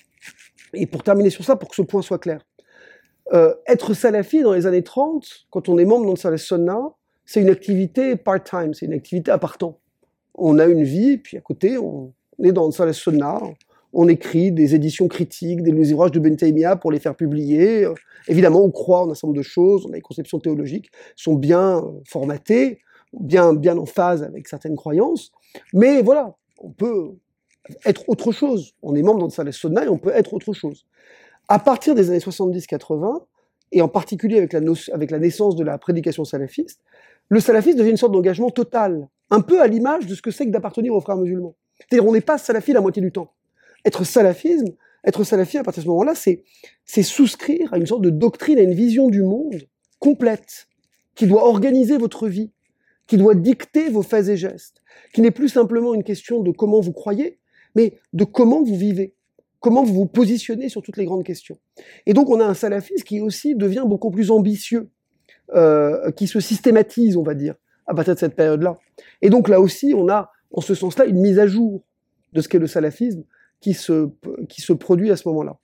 et pour terminer sur ça, pour que ce point soit clair, euh, être salafi dans les années trente, quand on est membre d'Ansar al-Sunnah, c'est une activité part-time, c'est une activité à part temps. On a une vie, puis à côté, on est dans Ansar al-Sunnah, on écrit des éditions critiques, des ouvrages de Ben Taymiyya pour les faire publier. Évidemment, on croit en un certain nombre de choses, on a des conceptions théologiques qui sont bien formatées, bien, bien en phase avec certaines croyances. Mais voilà, on peut être autre chose. On est membre d'Ansar al-Sunnah et on peut être autre chose. À partir des années soixante-dix quatre-vingts, et en particulier avec la, no- avec la naissance de la prédication salafiste, le salafisme devient une sorte d'engagement total, un peu à l'image de ce que c'est que d'appartenir aux frères musulmans. C'est-à-dire, on n'est pas salafi la moitié du temps. Être salafisme, être salafi à partir de ce moment-là, c'est, c'est souscrire à une sorte de doctrine, à une vision du monde complète, qui doit organiser votre vie, qui doit dicter vos faits et gestes, qui n'est plus simplement une question de comment vous croyez, mais de comment vous vivez, comment vous vous positionnez sur toutes les grandes questions. Et donc on a un salafisme qui aussi devient beaucoup plus ambitieux, euh, qui se systématise, on va dire, à partir de cette période-là. Et donc là aussi, on a, en ce sens-là, une mise à jour de ce qu'est le salafisme, qui se, qui se produit à ce moment-là.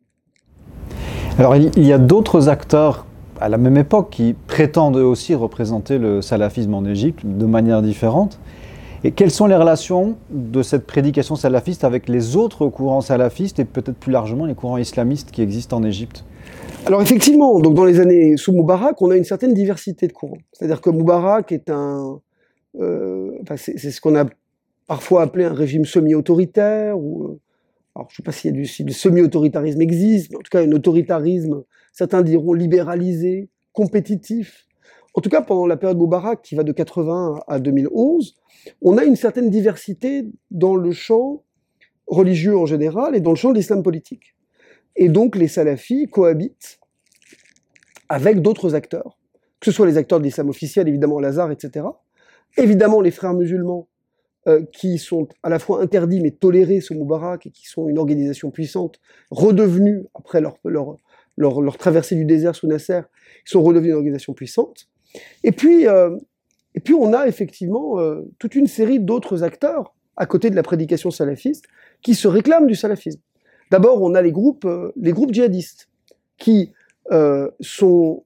Alors il y a d'autres acteurs à la même époque qui prétendent eux aussi représenter le salafisme en Égypte de manière différente. Et quelles sont les relations de cette prédication salafiste avec les autres courants salafistes et peut-être plus largement les courants islamistes qui existent en Égypte ? Alors effectivement, donc dans les années sous Moubarak, on a une certaine diversité de courants. C'est-à-dire que Moubarak est un... Euh, enfin c'est, c'est ce qu'on a parfois appelé un régime semi-autoritaire, ou... Alors, je ne sais pas s'il y a du, si le semi-autoritarisme existe, mais en tout cas, un autoritarisme, certains diront libéralisé, compétitif. En tout cas, pendant la période Moubarak, qui va de quatre-vingts à deux mille onze, on a une certaine diversité dans le champ religieux en général et dans le champ de l'islam politique. Et donc, les salafis cohabitent avec d'autres acteurs, que ce soit les acteurs de l'islam officiel, évidemment Al-Azhar, et cetera. Évidemment, les frères musulmans, Euh, qui sont à la fois interdits mais tolérés sous Moubarak et qui sont une organisation puissante, redevenue, après leur, leur, leur, leur traversée du désert sous Nasser, ils sont redevenus une organisation puissante. Et puis, euh, et puis on a effectivement euh, toute une série d'autres acteurs, à côté de la prédication salafiste, qui se réclament du salafisme. D'abord, on a les groupes, euh, les groupes djihadistes, qui euh, sont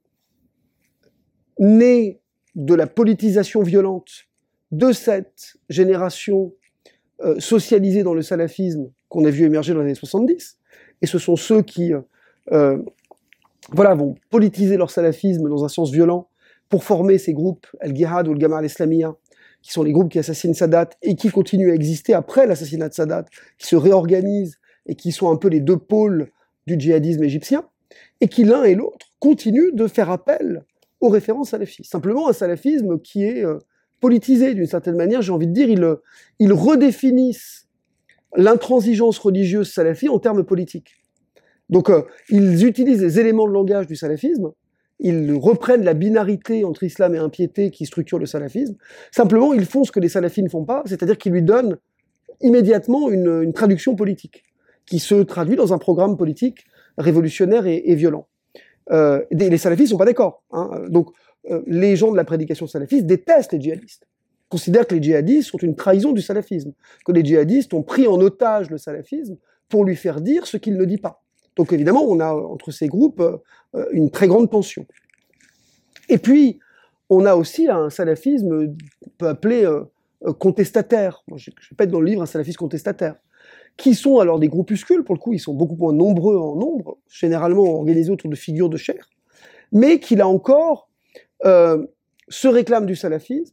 nés de la politisation violente de cette génération euh, socialisée dans le salafisme qu'on a vu émerger dans les années soixante-dix, et ce sont ceux qui euh, voilà, vont politiser leur salafisme dans un sens violent pour former ces groupes, Al-Ghihad ou le Jama'a al-Islamiyya, qui sont les groupes qui assassinent Sadat et qui continuent à exister après l'assassinat de Sadat, qui se réorganisent et qui sont un peu les deux pôles du djihadisme égyptien, et qui l'un et l'autre continuent de faire appel aux références salafistes. Simplement un salafisme qui est euh, politisé d'une certaine manière, j'ai envie de dire, ils, ils redéfinissent l'intransigeance religieuse salafie en termes politiques. Donc euh, ils utilisent les éléments de langage du salafisme, ils reprennent la binarité entre islam et impiété qui structure le salafisme, simplement ils font ce que les salafis ne font pas, c'est-à-dire qu'ils lui donnent immédiatement une, une traduction politique, qui se traduit dans un programme politique révolutionnaire et, et violent. Euh, les salafis ne sont pas d'accord, hein, donc les gens de la prédication salafiste détestent les djihadistes, considèrent que les djihadistes sont une trahison du salafisme, que les djihadistes ont pris en otage le salafisme pour lui faire dire ce qu'il ne dit pas. Donc évidemment, on a entre ces groupes une très grande tension. Et puis, on a aussi un salafisme qu'on peut appeler euh, contestataire. Moi, je répète dans le livre un salafisme contestataire, qui sont alors des groupuscules, pour le coup, ils sont beaucoup moins nombreux en nombre, généralement organisés autour de figures de chair, mais qui là encore Euh, se réclament du salafisme,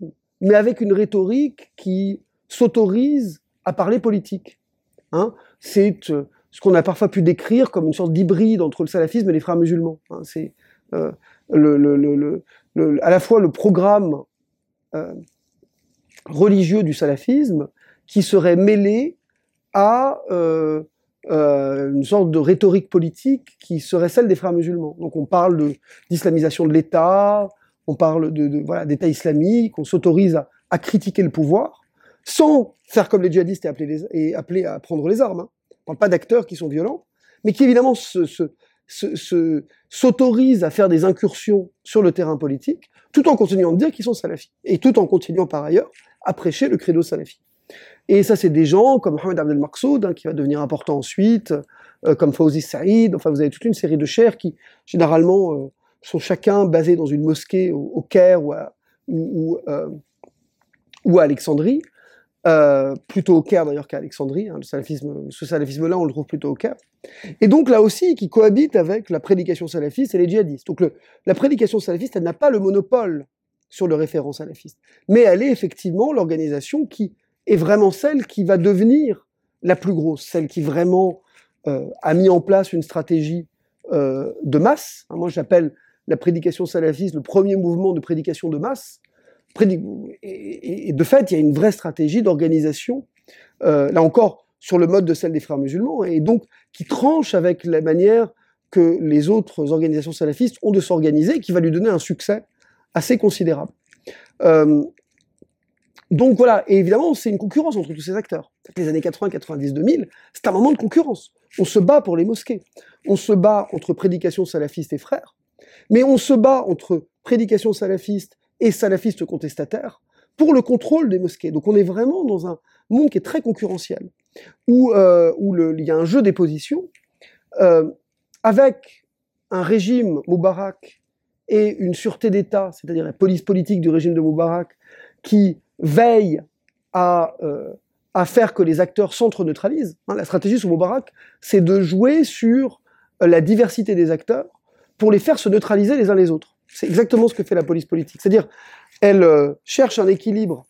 mais avec une rhétorique qui s'autorise à parler politique. Hein, c'est euh, ce qu'on a parfois pu décrire comme une sorte d'hybride entre le salafisme et les frères musulmans. Hein, c'est euh, le, le, le, le, le, à la fois le programme euh, religieux du salafisme qui serait mêlé à euh, euh, une sorte de rhétorique politique qui serait celle des frères musulmans. Donc on parle de, d'islamisation de l'État, on parle de, de, voilà, d'État islamique, on s'autorise à, à critiquer le pouvoir, sans faire comme les djihadistes et appeler, les, et appeler à prendre les armes. Hein. On ne parle pas d'acteurs qui sont violents, mais qui évidemment se, se, se, se, s'autorisent à faire des incursions sur le terrain politique, tout en continuant de dire qu'ils sont salafis, et tout en continuant par ailleurs à prêcher le credo salafi. Et ça, c'est des gens comme Mohamed Abdel Maqsoud, hein, qui va devenir important ensuite, euh, comme Fawzi Saïd, enfin vous avez toute une série de cheikhs qui, généralement, euh, sont chacun basés dans une mosquée au, au Caire ou à, ou, ou, euh, ou à Alexandrie, euh, plutôt au Caire d'ailleurs qu'à Alexandrie, hein, le salafisme, ce salafisme-là, on le trouve plutôt au Caire. Et donc là aussi, qui cohabite avec la prédication salafiste et les djihadistes. Donc le, la prédication salafiste, elle n'a pas le monopole sur le référent salafiste, mais elle est effectivement l'organisation qui est vraiment celle qui va devenir la plus grosse, celle qui vraiment euh, a mis en place une stratégie euh, de masse. Moi, j'appelle la prédication salafiste le premier mouvement de prédication de masse. Prédic... Et, et de fait, il y a une vraie stratégie d'organisation, euh, là encore, sur le mode de celle des frères musulmans, et donc qui tranche avec la manière que les autres organisations salafistes ont de s'organiser, qui va lui donner un succès assez considérable. Euh, Donc voilà, et évidemment, c'est une concurrence entre tous ces acteurs. Les années quatre-vingts, quatre-vingt-dix, deux mille, c'est un moment de concurrence. On se bat pour les mosquées. On se bat entre prédication salafiste et frères, mais on se bat entre prédication salafiste et salafistes contestataires pour le contrôle des mosquées. Donc on est vraiment dans un monde qui est très concurrentiel, où, euh, où le, il y a un jeu des positions, euh, avec un régime Moubarak et une sûreté d'État, c'est-à-dire la police politique du régime de Moubarak, qui veille à, euh, à faire que les acteurs s'entre-neutralisent. Hein, la stratégie sous Moubarak, c'est de jouer sur euh, la diversité des acteurs pour les faire se neutraliser les uns les autres. C'est exactement ce que fait la police politique. C'est-à-dire, elle euh, cherche un équilibre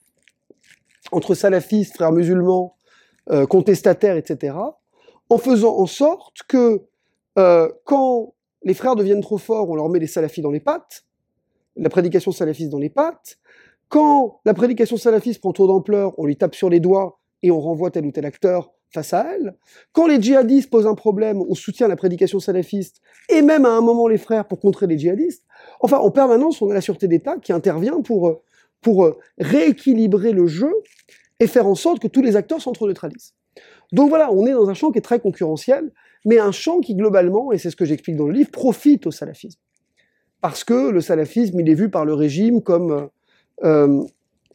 entre salafistes, frères musulmans, euh, contestataires, et cetera, en faisant en sorte que euh, quand les frères deviennent trop forts, on leur met les salafis dans les pattes, la prédication salafiste dans les pattes. Quand la prédication salafiste prend trop d'ampleur, on lui tape sur les doigts et on renvoie tel ou tel acteur face à elle. Quand les djihadistes posent un problème, on soutient la prédication salafiste et même à un moment les frères pour contrer les djihadistes. Enfin, en permanence, on a la sûreté d'État qui intervient pour, pour rééquilibrer le jeu et faire en sorte que tous les acteurs s'entre-neutralisent. Donc voilà, on est dans un champ qui est très concurrentiel, mais un champ qui globalement, et c'est ce que j'explique dans le livre, profite au salafisme. Parce que le salafisme, il est vu par le régime comme... Euh,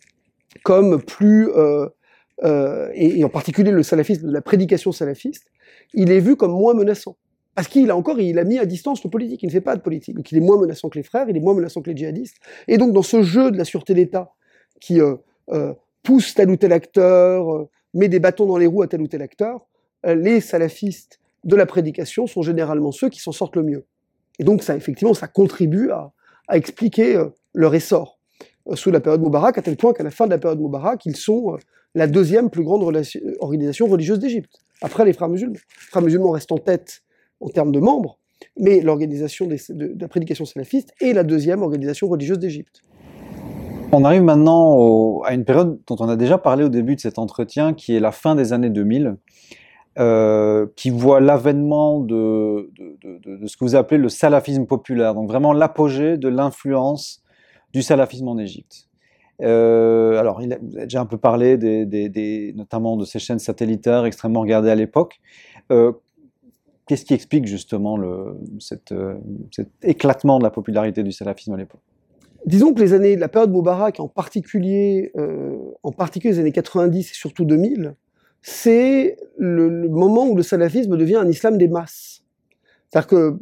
comme plus, euh, euh, et, et en particulier le salafisme de la prédication salafiste, il est vu comme moins menaçant. Parce qu'il a encore, il a mis à distance le politique, il ne fait pas de politique. Donc il est moins menaçant que les frères, il est moins menaçant que les djihadistes. Et donc dans ce jeu de la sûreté d'État, qui euh, euh, pousse tel ou tel acteur, euh, met des bâtons dans les roues à tel ou tel acteur, euh, les salafistes de la prédication sont généralement ceux qui s'en sortent le mieux. Et donc ça, effectivement, ça contribue à, à expliquer euh, leur essor sous la période Moubarak, à tel point qu'à la fin de la période Moubarak, ils sont la deuxième plus grande relation, organisation religieuse d'Égypte, après les frères musulmans. Les frères musulmans restent en tête en termes de membres, mais l'organisation des, de, de la prédication salafiste est la deuxième organisation religieuse d'Égypte. On arrive maintenant au, à une période dont on a déjà parlé au début de cet entretien, qui est la fin des années deux mille, euh, qui voit l'avènement de, de, de, de ce que vous appelez le salafisme populaire, donc vraiment l'apogée de l'influence du salafisme en Égypte. Euh, alors, il a, vous avez déjà un peu parlé, des, des, des, notamment de ces chaînes satellitaires extrêmement regardées à l'époque. Euh, Qu'est-ce qui explique justement le, cette, euh, cet éclatement de la popularité du salafisme à l'époque? Disons que les années, la période Moubarak, en particulier, euh, en particulier les années quatre-vingt-dix et surtout deux mille, c'est le, le moment où le salafisme devient un islam des masses. C'est-à-dire que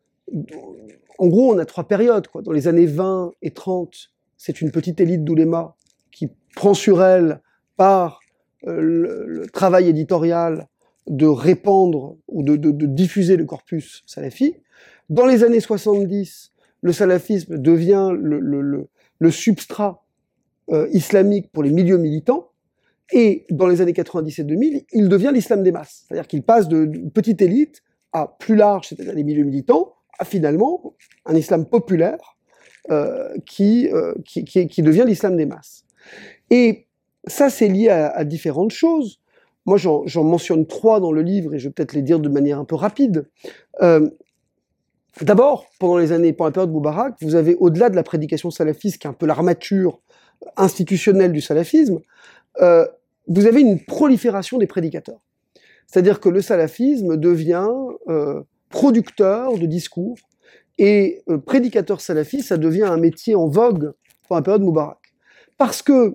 en gros, on a trois périodes, quoi. Dans les années vingt et trente, c'est une petite élite d'ouléma qui prend sur elle, par euh, le, le travail éditorial, de répandre ou de, de, de diffuser le corpus salafi. Dans les années soixante-dix, le salafisme devient le, le, le, le substrat euh, islamique pour les milieux militants, et dans les années quatre-vingt-dix et deux mille, il devient l'islam des masses. C'est-à-dire qu'il passe de, de petite élite à plus large, c'est-à-dire les milieux militants, à finalement un islam populaire euh, qui, euh, qui, qui, qui devient l'islam des masses. Et ça, c'est lié à, à différentes choses. Moi, j'en, j'en mentionne trois dans le livre, et je vais peut-être les dire de manière un peu rapide. Euh, D'abord, pendant les années, pendant la période Moubarak, vous avez, au-delà de la prédication salafiste, qui est un peu l'armature institutionnelle du salafisme, euh, vous avez une prolifération des prédicateurs. C'est-à-dire que le salafisme devient euh, producteur de discours, et euh, prédicateur salafiste, ça devient un métier en vogue pendant la période Moubarak. Parce que,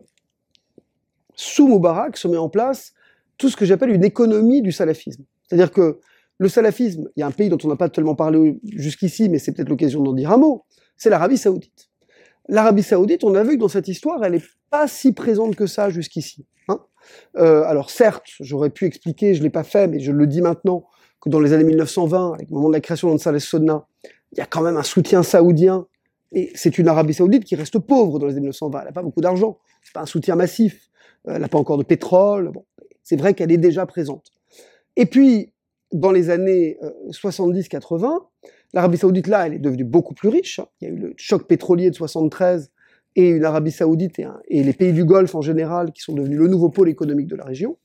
sous Moubarak, se met en place tout ce que j'appelle une économie du salafisme. C'est-à-dire que le salafisme, il y a un pays dont on n'a pas tellement parlé jusqu'ici, mais c'est peut-être l'occasion d'en dire un mot, c'est l'Arabie Saoudite. L'Arabie Saoudite, on a vu que dans cette histoire, elle n'est pas si présente que ça jusqu'ici. Hein euh, alors certes, j'aurais pu expliquer, je ne l'ai pas fait, mais je le dis maintenant, que dans les années mille neuf cent vingt, avec le moment de la création d'Ansar al-Sunna, il y a quand même un soutien saoudien, et c'est une Arabie Saoudite qui reste pauvre dans les années mille neuf cent vingt, elle n'a pas beaucoup d'argent, c'est pas un soutien massif, elle n'a pas encore de pétrole, bon, c'est vrai qu'elle est déjà présente. Et puis, dans les années soixante-dix quatre-vingts, l'Arabie Saoudite, là, elle est devenue beaucoup plus riche. Il y a eu le choc pétrolier de soixante-treize et une Arabie Saoudite et, un, et les pays du Golfe en général qui sont devenus le nouveau pôle économique de la région.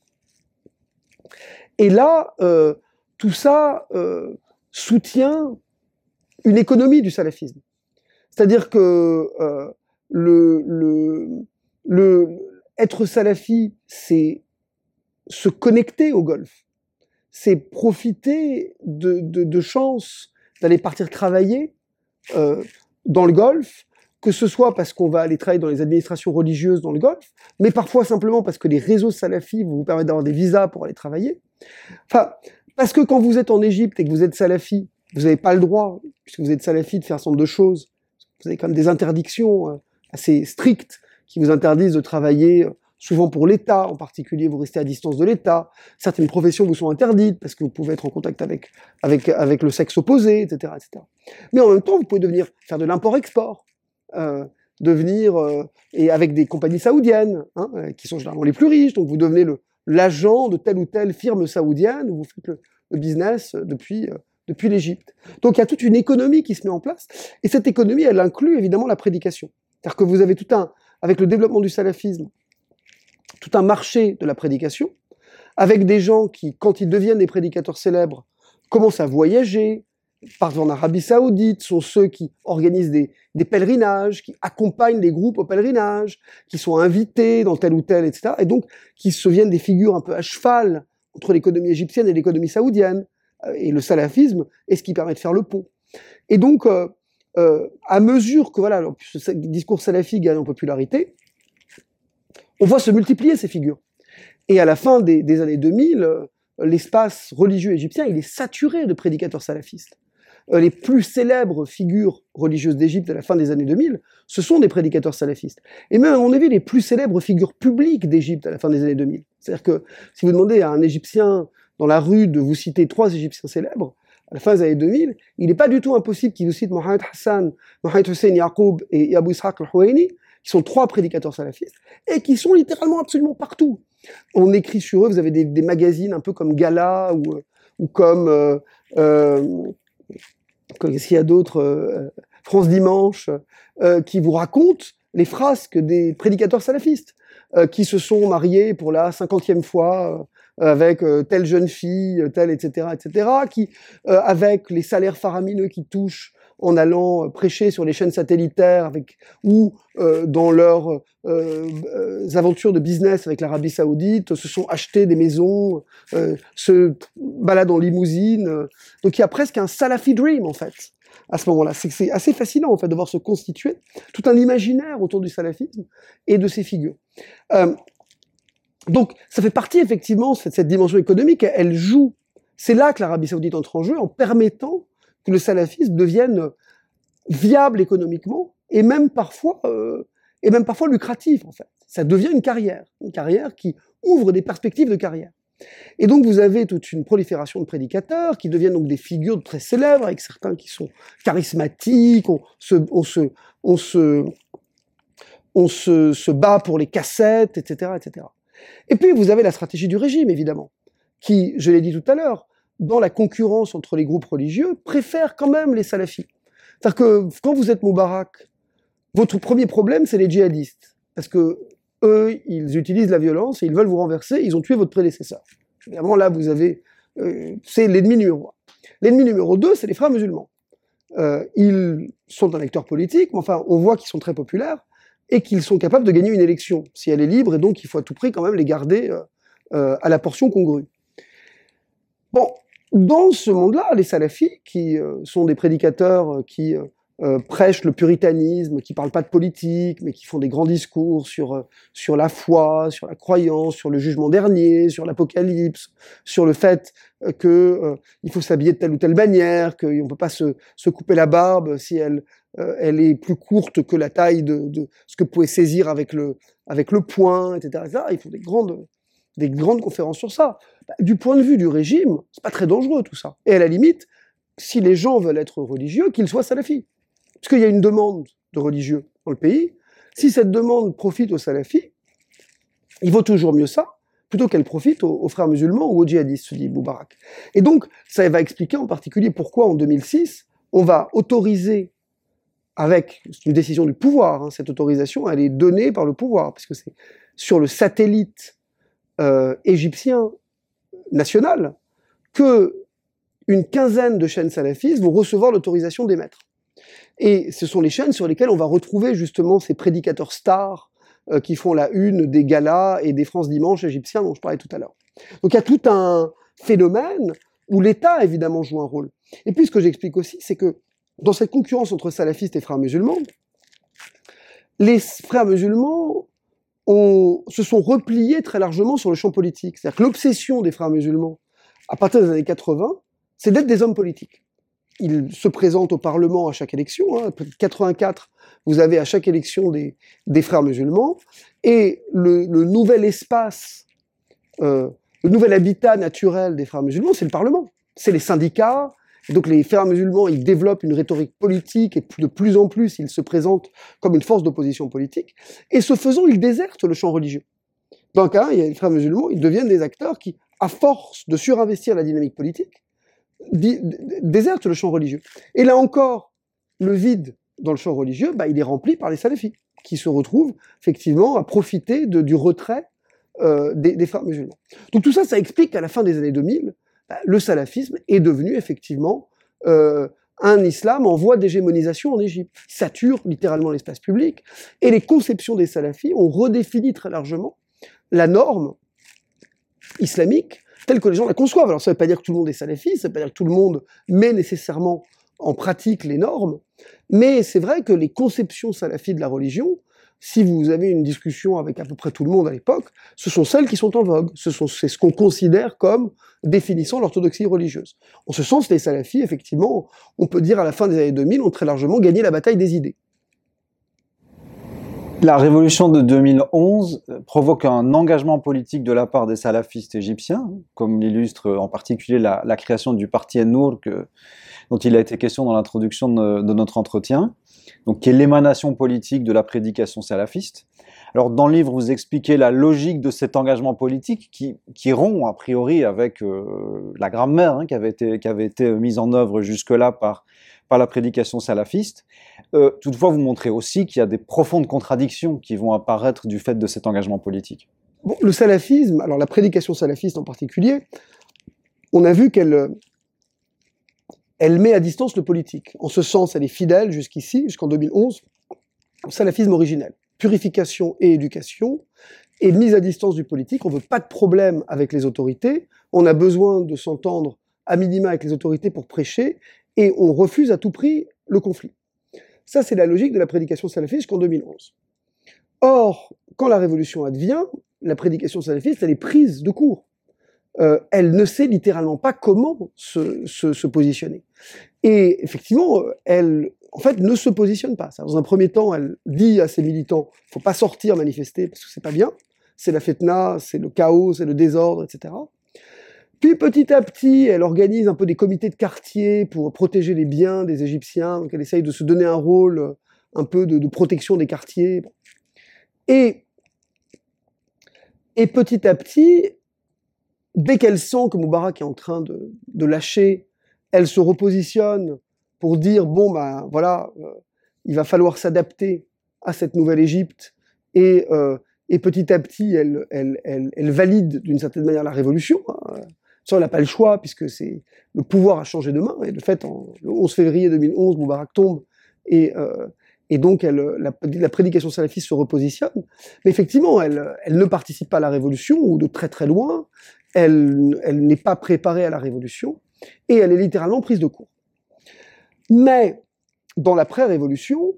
Et là, euh, tout ça euh, soutient une économie du salafisme. C'est-à-dire que euh, le, le, le, être salafi, c'est se connecter au Golfe. C'est profiter de, de, de chances d'aller partir travailler euh, dans le Golfe, que ce soit parce qu'on va aller travailler dans les administrations religieuses dans le Golfe, mais parfois simplement parce que les réseaux salafis vont vous permettre d'avoir des visas pour aller travailler. Enfin, parce que quand vous êtes en Égypte et que vous êtes salafi, vous n'avez pas le droit, puisque vous êtes salafi, de faire un certain nombre de choses. Vous avez quand même des interdictions euh, assez strictes qui vous interdisent de travailler euh, souvent pour l'État, en particulier, vous restez à distance de l'État. Certaines professions vous sont interdites parce que vous pouvez être en contact avec, avec, avec le sexe opposé, et cetera, et cetera. Mais en même temps, vous pouvez devenir, faire de l'import-export, euh, devenir, euh, et avec des compagnies saoudiennes, hein, euh, qui sont généralement les plus riches, donc vous devenez le, l'agent de telle ou telle firme saoudienne, où vous faites le, le business depuis, euh, depuis l'Égypte. Donc il y a toute une économie qui se met en place, et cette économie, elle inclut évidemment la prédication. C'est-à-dire que vous avez tout un, avec le développement du salafisme, tout un marché de la prédication, avec des gens qui, quand ils deviennent des prédicateurs célèbres, commencent à voyager, partent en Arabie Saoudite, sont ceux qui organisent des, des pèlerinages, qui accompagnent les groupes au pèlerinage, qui sont invités dans tel ou tel, et cetera, et donc qui se deviennent des figures un peu à cheval entre l'économie égyptienne et l'économie saoudienne, et le salafisme est ce qui permet de faire le pont. Et donc, euh, euh, à mesure que voilà, ce discours salafi gagne en popularité, on voit se multiplier ces figures. Et à la fin des, des années deux mille, euh, l'espace religieux égyptien, il est saturé de prédicateurs salafistes. Euh, les plus célèbres figures religieuses d'Égypte à la fin des années deux mille, ce sont des prédicateurs salafistes. Et même, à mon avis, les plus célèbres figures publiques d'Égypte à la fin des années deux mille. C'est-à-dire que si vous demandez à un Égyptien dans la rue de vous citer trois Égyptiens célèbres, à la fin des années deux mille, il n'est pas du tout impossible qu'il vous cite Mohamed Hassan, Mohamed Hussein Yaqoub et Abu Ishaq al-Huwaini, qui sont trois prédicateurs salafistes, et qui sont littéralement absolument partout. On écrit sur eux, vous avez des, des magazines un peu comme Gala, ou, ou comme, euh, euh, qu'est-ce qu'il y a d'autre, euh, France Dimanche, euh, qui vous racontent les frasques des prédicateurs salafistes, euh, qui se sont mariés pour la cinquantième fois, euh, avec euh, telle jeune fille, telle, et cetera, et cetera, qui, euh, avec les salaires faramineux qui touchent, en allant prêcher sur les chaînes satellitaires avec, ou euh, dans leurs euh, euh, aventures de business avec l'Arabie Saoudite, se sont achetés des maisons, euh, se baladent en limousine. Donc il y a presque un Salafi dream en fait à ce moment-là. C'est, c'est assez fascinant en fait de voir se constituer tout un imaginaire autour du salafisme et de ses figures. Euh, donc ça fait partie effectivement, cette, cette dimension économique, elle joue. C'est là que l'Arabie Saoudite entre en jeu en permettant que le salafisme devienne viable économiquement et même parfois euh, et même parfois lucratif en fait. Ça devient une carrière, une carrière qui ouvre des perspectives de carrière. Et donc vous avez toute une prolifération de prédicateurs qui deviennent donc des figures très célèbres, avec certains qui sont charismatiques, on se on se on se on se, se bat pour les cassettes, et cetera, et cetera. Et puis, vous avez la stratégie du régime, évidemment, qui, je l'ai dit tout à l'heure, dans la concurrence entre les groupes religieux, préfère quand même les salafis. C'est-à-dire que quand vous êtes Moubarak, votre premier problème, c'est les djihadistes. Parce que eux, ils utilisent la violence et ils veulent vous renverser, ils ont tué votre prédécesseur. Évidemment, là, vous avez... Euh, c'est l'ennemi numéro un. L'ennemi numéro deux, c'est les frères musulmans. Euh, ils sont un acteur politique, mais enfin, on voit qu'ils sont très populaires et qu'ils sont capables de gagner une élection, si elle est libre, et donc il faut à tout prix quand même les garder euh, euh, à la portion congrue. Bon, dans ce monde-là, les salafis, qui euh, sont des prédicateurs euh, qui euh, euh, prêchent le puritanisme, qui parlent pas de politique, mais qui font des grands discours sur, euh, sur la foi, sur la croyance, sur le jugement dernier, sur l'apocalypse, sur le fait euh, que euh, il faut s'habiller de telle ou telle manière, qu'on ne peut pas se, se couper la barbe si elle, euh, elle est plus courte que la taille de, de ce que vous pouvez saisir avec le, avec le poing, et cetera, et cetera. Ils font des grandes, des grandes conférences sur ça. Du point de vue du régime, c'est pas très dangereux tout ça. Et à la limite, si les gens veulent être religieux, qu'ils soient salafis. Parce qu'il y a une demande de religieux dans le pays. Si cette demande profite aux salafis, il vaut toujours mieux ça, plutôt qu'elle profite aux, aux frères musulmans ou aux djihadistes, se dit Moubarak. Et donc, ça va expliquer en particulier pourquoi en deux mille six, on va autoriser, avec c'est une décision du pouvoir, hein, cette autorisation, elle est donnée par le pouvoir, parce que c'est sur le satellite euh, égyptien national que une quinzaine de chaînes salafistes vont recevoir l'autorisation d'émettre. Et ce sont les chaînes sur lesquelles on va retrouver justement ces prédicateurs stars euh, qui font la une des galas et des France Dimanche égyptiens dont je parlais tout à l'heure. Donc il y a tout un phénomène où l'État évidemment joue un rôle. Et puis ce que j'explique aussi, c'est que dans cette concurrence entre salafistes et frères musulmans, les frères musulmans ont, se sont repliés très largement sur le champ politique. C'est-à-dire que l'obsession des frères musulmans, à partir des années quatre-vingts, c'est d'être des hommes politiques. Ils se présentent au Parlement à chaque élection. Hein. quatre-vingt-quatre, vous avez à chaque élection des, des frères musulmans. Et le, le nouvel espace, euh, le nouvel habitat naturel des frères musulmans, c'est le Parlement. C'est les syndicats. Et donc les frères musulmans, ils développent une rhétorique politique et de plus en plus, ils se présentent comme une force d'opposition politique. Et ce faisant, ils désertent le champ religieux. Dans le cas, il y a les frères musulmans, ils deviennent des acteurs qui, à force de surinvestir la dynamique politique, déserte le champ religieux. Et là encore, le vide dans le champ religieux, bah, il est rempli par les salafis, qui se retrouvent effectivement à profiter de, du retrait euh, des, des frères musulmans. Donc tout ça, ça explique qu'à la fin des années deux mille, bah, le salafisme est devenu effectivement euh, un islam en voie d'hégémonisation en Égypte, sature littéralement l'espace public, et les conceptions des salafis ont redéfini très largement la norme islamique telle que les gens la conçoivent. Alors ça ne veut pas dire que tout le monde est salafi, ça ne veut pas dire que tout le monde met nécessairement en pratique les normes, mais c'est vrai que les conceptions salafis de la religion, si vous avez une discussion avec à peu près tout le monde à l'époque, ce sont celles qui sont en vogue, ce sont, c'est ce qu'on considère comme définissant l'orthodoxie religieuse. En ce sens, les salafis, effectivement, on peut dire à la fin des années deux mille, ont très largement gagné la bataille des idées. La révolution de deux mille onze provoque un engagement politique de la part des salafistes égyptiens, comme l'illustre en particulier la, la création du parti En-Nour que, dont il a été question dans l'introduction de, de notre entretien, donc qui est l'émanation politique de la prédication salafiste. Alors dans le livre, vous expliquez la logique de cet engagement politique qui, qui rompt a priori avec euh, la grammaire hein, qui avait été, qui avait été mise en œuvre jusque-là par par la prédication salafiste. Euh, toutefois, vous montrez aussi qu'il y a des profondes contradictions qui vont apparaître du fait de cet engagement politique. Bon, le salafisme, alors la prédication salafiste en particulier, on a vu qu'elle elle met à distance le politique. En ce sens, elle est fidèle jusqu'ici, jusqu'en deux mille onze, au salafisme originel. Purification et éducation, et mise à distance du politique. On ne veut pas de problème avec les autorités, on a besoin de s'entendre à minima avec les autorités pour prêcher, et on refuse à tout prix le conflit. Ça, c'est la logique de la prédication salafiste jusqu'en deux mille onze. Or, quand la révolution advient, la prédication salafiste, elle est prise de court. Euh, elle ne sait littéralement pas comment se, se, se positionner. Et effectivement, elle, en fait, ne se positionne pas. Dans un premier temps, elle dit à ses militants, il ne faut pas sortir manifester parce que c'est pas bien. C'est la fitna, c'est le chaos, c'est le désordre, et cetera. Puis petit à petit, elle organise un peu des comités de quartier pour protéger les biens des Égyptiens. Donc elle essaye de se donner un rôle un peu de, de protection des quartiers. Et, et petit à petit, dès qu'elle sent que Moubarak est en train de, de lâcher, elle se repositionne pour dire, bon, ben voilà, euh, il va falloir s'adapter à cette nouvelle Égypte, et, euh, et petit à petit, elle, elle, elle, elle valide d'une certaine manière la révolution. Hein. Ça, elle n'a pas le choix, puisque c'est, le pouvoir a changé de main, et de fait, en, le onze février deux mille onze, Moubarak tombe, et, euh, et donc elle, la, la prédication salafiste se repositionne. Mais effectivement, elle, elle ne participe pas à la révolution, ou de très très loin, elle, elle n'est pas préparée à la révolution, et elle est littéralement prise de court. Mais, dans l'après-révolution,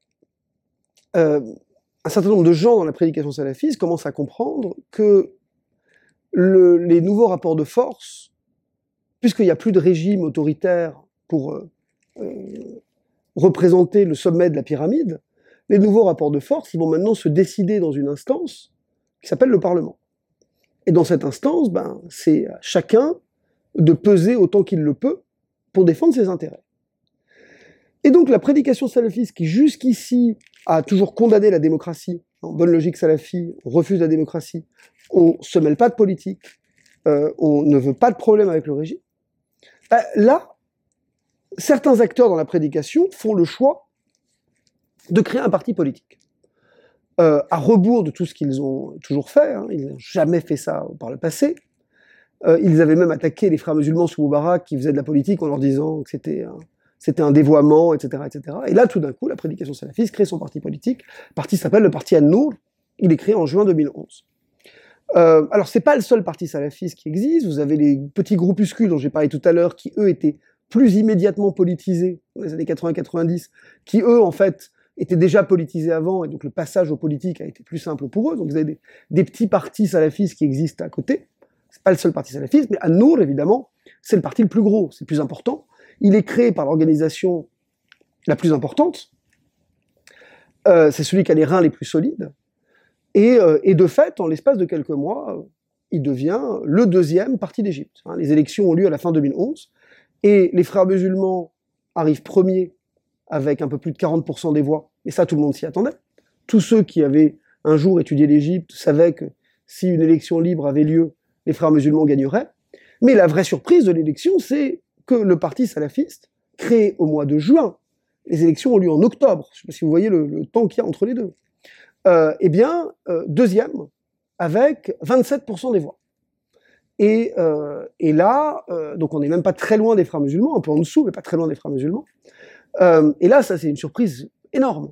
euh, un certain nombre de gens dans la prédication salafiste commencent à comprendre que le, les nouveaux rapports de force, puisqu'il n'y a plus de régime autoritaire pour euh, euh, représenter le sommet de la pyramide, les nouveaux rapports de force, ils vont maintenant se décider dans une instance qui s'appelle le Parlement. Et dans cette instance, ben, c'est à chacun de peser autant qu'il le peut pour défendre ses intérêts. Et donc la prédication salafiste, qui jusqu'ici a toujours condamné la démocratie, en bonne logique salafi, on refuse la démocratie, on ne se mêle pas de politique, euh, on ne veut pas de problème avec le régime, ben, là, certains acteurs dans la prédication font le choix de créer un parti politique. Euh, à rebours de tout ce qu'ils ont toujours fait, hein, ils n'ont jamais fait ça par le passé. Euh, ils avaient même attaqué les frères musulmans sous Moubarak qui faisaient de la politique en leur disant que c'était un, c'était un dévoiement, et cetera, et cetera. Et là, tout d'un coup, la prédication salafiste crée son parti politique. Le parti s'appelle le parti An-Nour. Il est créé en juin deux mille onze. Euh, alors, c'est pas le seul parti salafiste qui existe. Vous avez les petits groupuscules dont j'ai parlé tout à l'heure, qui eux étaient plus immédiatement politisés dans les années quatre-vingts quatre-vingt-dix, qui eux, en fait, étaient déjà politisés avant, et donc le passage aux politiques a été plus simple pour eux. Donc vous avez des, des petits partis salafistes qui existent à côté. C'est pas le seul parti salafiste, mais An-Nour, évidemment, c'est le parti le plus gros, c'est le plus important. Il est créé par l'organisation la plus importante. Euh, c'est celui qui a les reins les plus solides. Et, euh, et de fait, en l'espace de quelques mois, euh, il devient le deuxième parti d'Égypte. Hein, les élections ont lieu à la fin deux mille onze, et les frères musulmans arrivent premiers avec un peu plus de quarante pour cent des voix. Et ça, tout le monde s'y attendait. Tous ceux qui avaient un jour étudié l'Égypte savaient que si une élection libre avait lieu, les frères musulmans gagneraient. Mais la vraie surprise de l'élection, c'est que le parti salafiste, créé au mois de juin, les élections ont lieu en octobre, je ne sais pas si vous voyez le, le temps qu'il y a entre les deux, euh, eh bien, euh, deuxième, avec vingt-sept pour cent des voix. Et, euh, et là, euh, donc on n'est même pas très loin des frères musulmans, un peu en dessous, mais pas très loin des frères musulmans. Euh, et là, ça c'est une surprise énorme.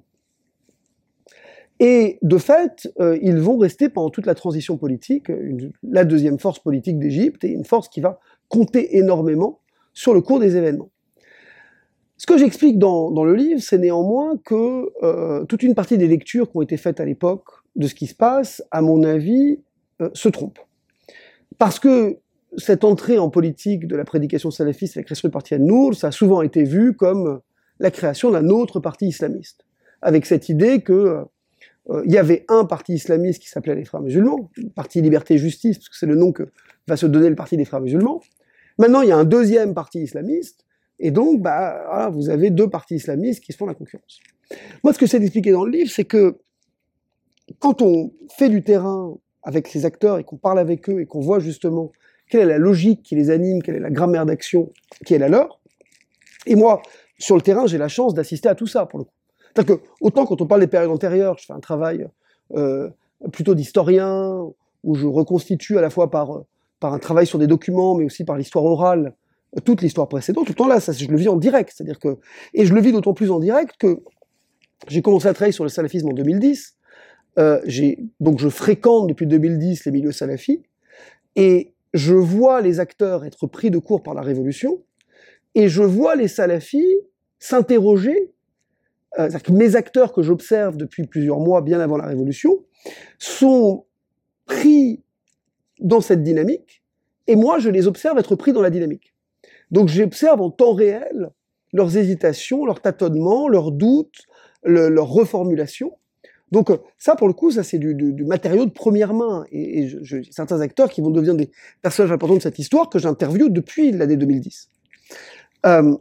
Et de fait, euh, ils vont rester pendant toute la transition politique une, la deuxième force politique d'Égypte, et une force qui va compter énormément sur le cours des événements. Ce que j'explique dans, dans le livre, c'est néanmoins que euh, toute une partie des lectures qui ont été faites à l'époque de ce qui se passe, à mon avis, euh, se trompent. Parce que cette entrée en politique de la prédication salafiste, la création du parti An-Nour, ça a souvent été vu comme la création d'un autre parti islamiste, avec cette idée que euh, il y avait un parti islamiste qui s'appelait les Frères musulmans, le parti Liberté et Justice, parce que c'est le nom que va se donner le parti des Frères musulmans. Maintenant, il y a un deuxième parti islamiste, et donc, bah, voilà, vous avez deux partis islamistes qui se font la concurrence. Moi, ce que j'essaie d'expliquer dans le livre, c'est que quand on fait du terrain avec ces acteurs et qu'on parle avec eux et qu'on voit justement quelle est la logique qui les anime, quelle est la grammaire d'action qui est la leur, et moi, sur le terrain, j'ai la chance d'assister à tout ça, pour le coup. C'est-à-dire que, autant quand on parle des périodes antérieures, je fais un travail euh, plutôt d'historien, où je reconstitue à la fois par, par un travail sur des documents, mais aussi par l'histoire orale, toute l'histoire précédente, tout le temps là, ça, je le vis en direct. C'est-à-dire que, et je le vis d'autant plus en direct que j'ai commencé à travailler sur le salafisme en deux mille dix, euh, j'ai, donc je fréquente depuis deux mille dix les milieux salafis, et je vois les acteurs être pris de court par la révolution, et je vois les salafis s'interroger, euh, c'est-à-dire que mes acteurs que j'observe depuis plusieurs mois, bien avant la révolution, sont pris dans cette dynamique, et moi je les observe être pris dans la dynamique. Donc j'observe en temps réel leurs hésitations, leurs tâtonnements, leurs doutes, le, leurs reformulations. Donc ça, pour le coup, ça c'est du, du, du matériau de première main. Et, et je, je, certains acteurs qui vont devenir des personnages importants de cette histoire que j'interviewe depuis l'année deux mille dix. Euh,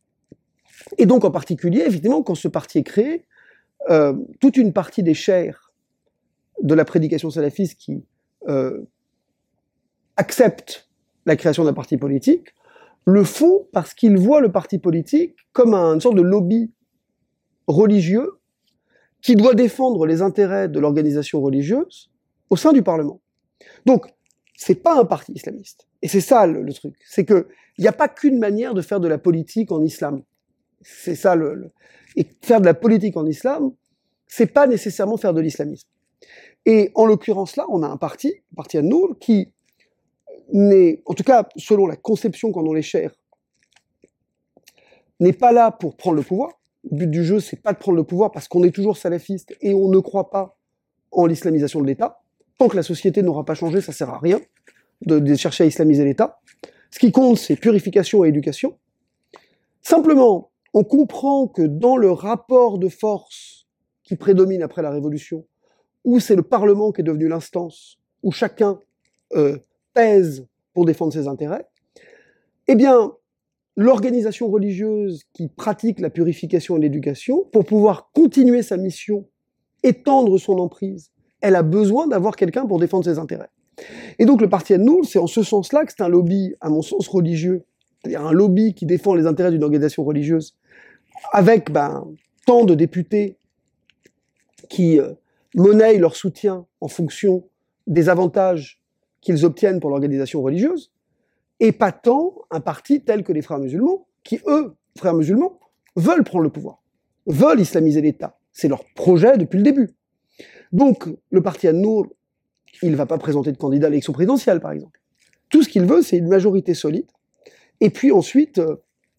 et donc en particulier, évidemment, quand ce parti est créé, euh, toute une partie des chairs de la prédication salafiste qui euh, acceptent la création d'un parti politique le font parce qu'ils voient le parti politique comme un, une sorte de lobby religieux qui doit défendre les intérêts de l'organisation religieuse au sein du Parlement. Donc, c'est pas un parti islamiste. Et c'est ça le, le truc. C'est que il n'y a pas qu'une manière de faire de la politique en islam. C'est ça le, le... Et faire de la politique en islam, c'est pas nécessairement faire de l'islamisme. Et en l'occurrence là, on a un parti, le parti An-Nour, qui n'est, en tout cas selon la conception qu'en ont les chers, n'est pas là pour prendre le pouvoir. Le but du jeu, c'est pas de prendre le pouvoir parce qu'on est toujours salafiste et on ne croit pas en l'islamisation de l'État. Tant que la société n'aura pas changé, ça sert à rien de, de chercher à islamiser l'État. Ce qui compte, c'est purification et éducation. Simplement, on comprend que dans le rapport de force qui prédomine après la Révolution, où c'est le Parlement qui est devenu l'instance, où chacun euh, pèse pour défendre ses intérêts, eh bien, l'organisation religieuse qui pratique la purification et l'éducation, pour pouvoir continuer sa mission, étendre son emprise, elle a besoin d'avoir quelqu'un pour défendre ses intérêts. Et donc le parti An-Nour, c'est en ce sens-là que c'est un lobby, à mon sens, religieux, c'est-à-dire un lobby qui défend les intérêts d'une organisation religieuse, avec ben, tant de députés qui euh, monnaient leur soutien en fonction des avantages qu'ils obtiennent pour l'organisation religieuse, et pas tant un parti tel que les Frères musulmans, qui eux, Frères musulmans, veulent prendre le pouvoir, veulent islamiser l'État. C'est leur projet depuis le début. Donc, le parti An-Nour, il ne va pas présenter de candidat à l'élection présidentielle, par exemple. Tout ce qu'il veut, c'est une majorité solide. Et puis ensuite, euh,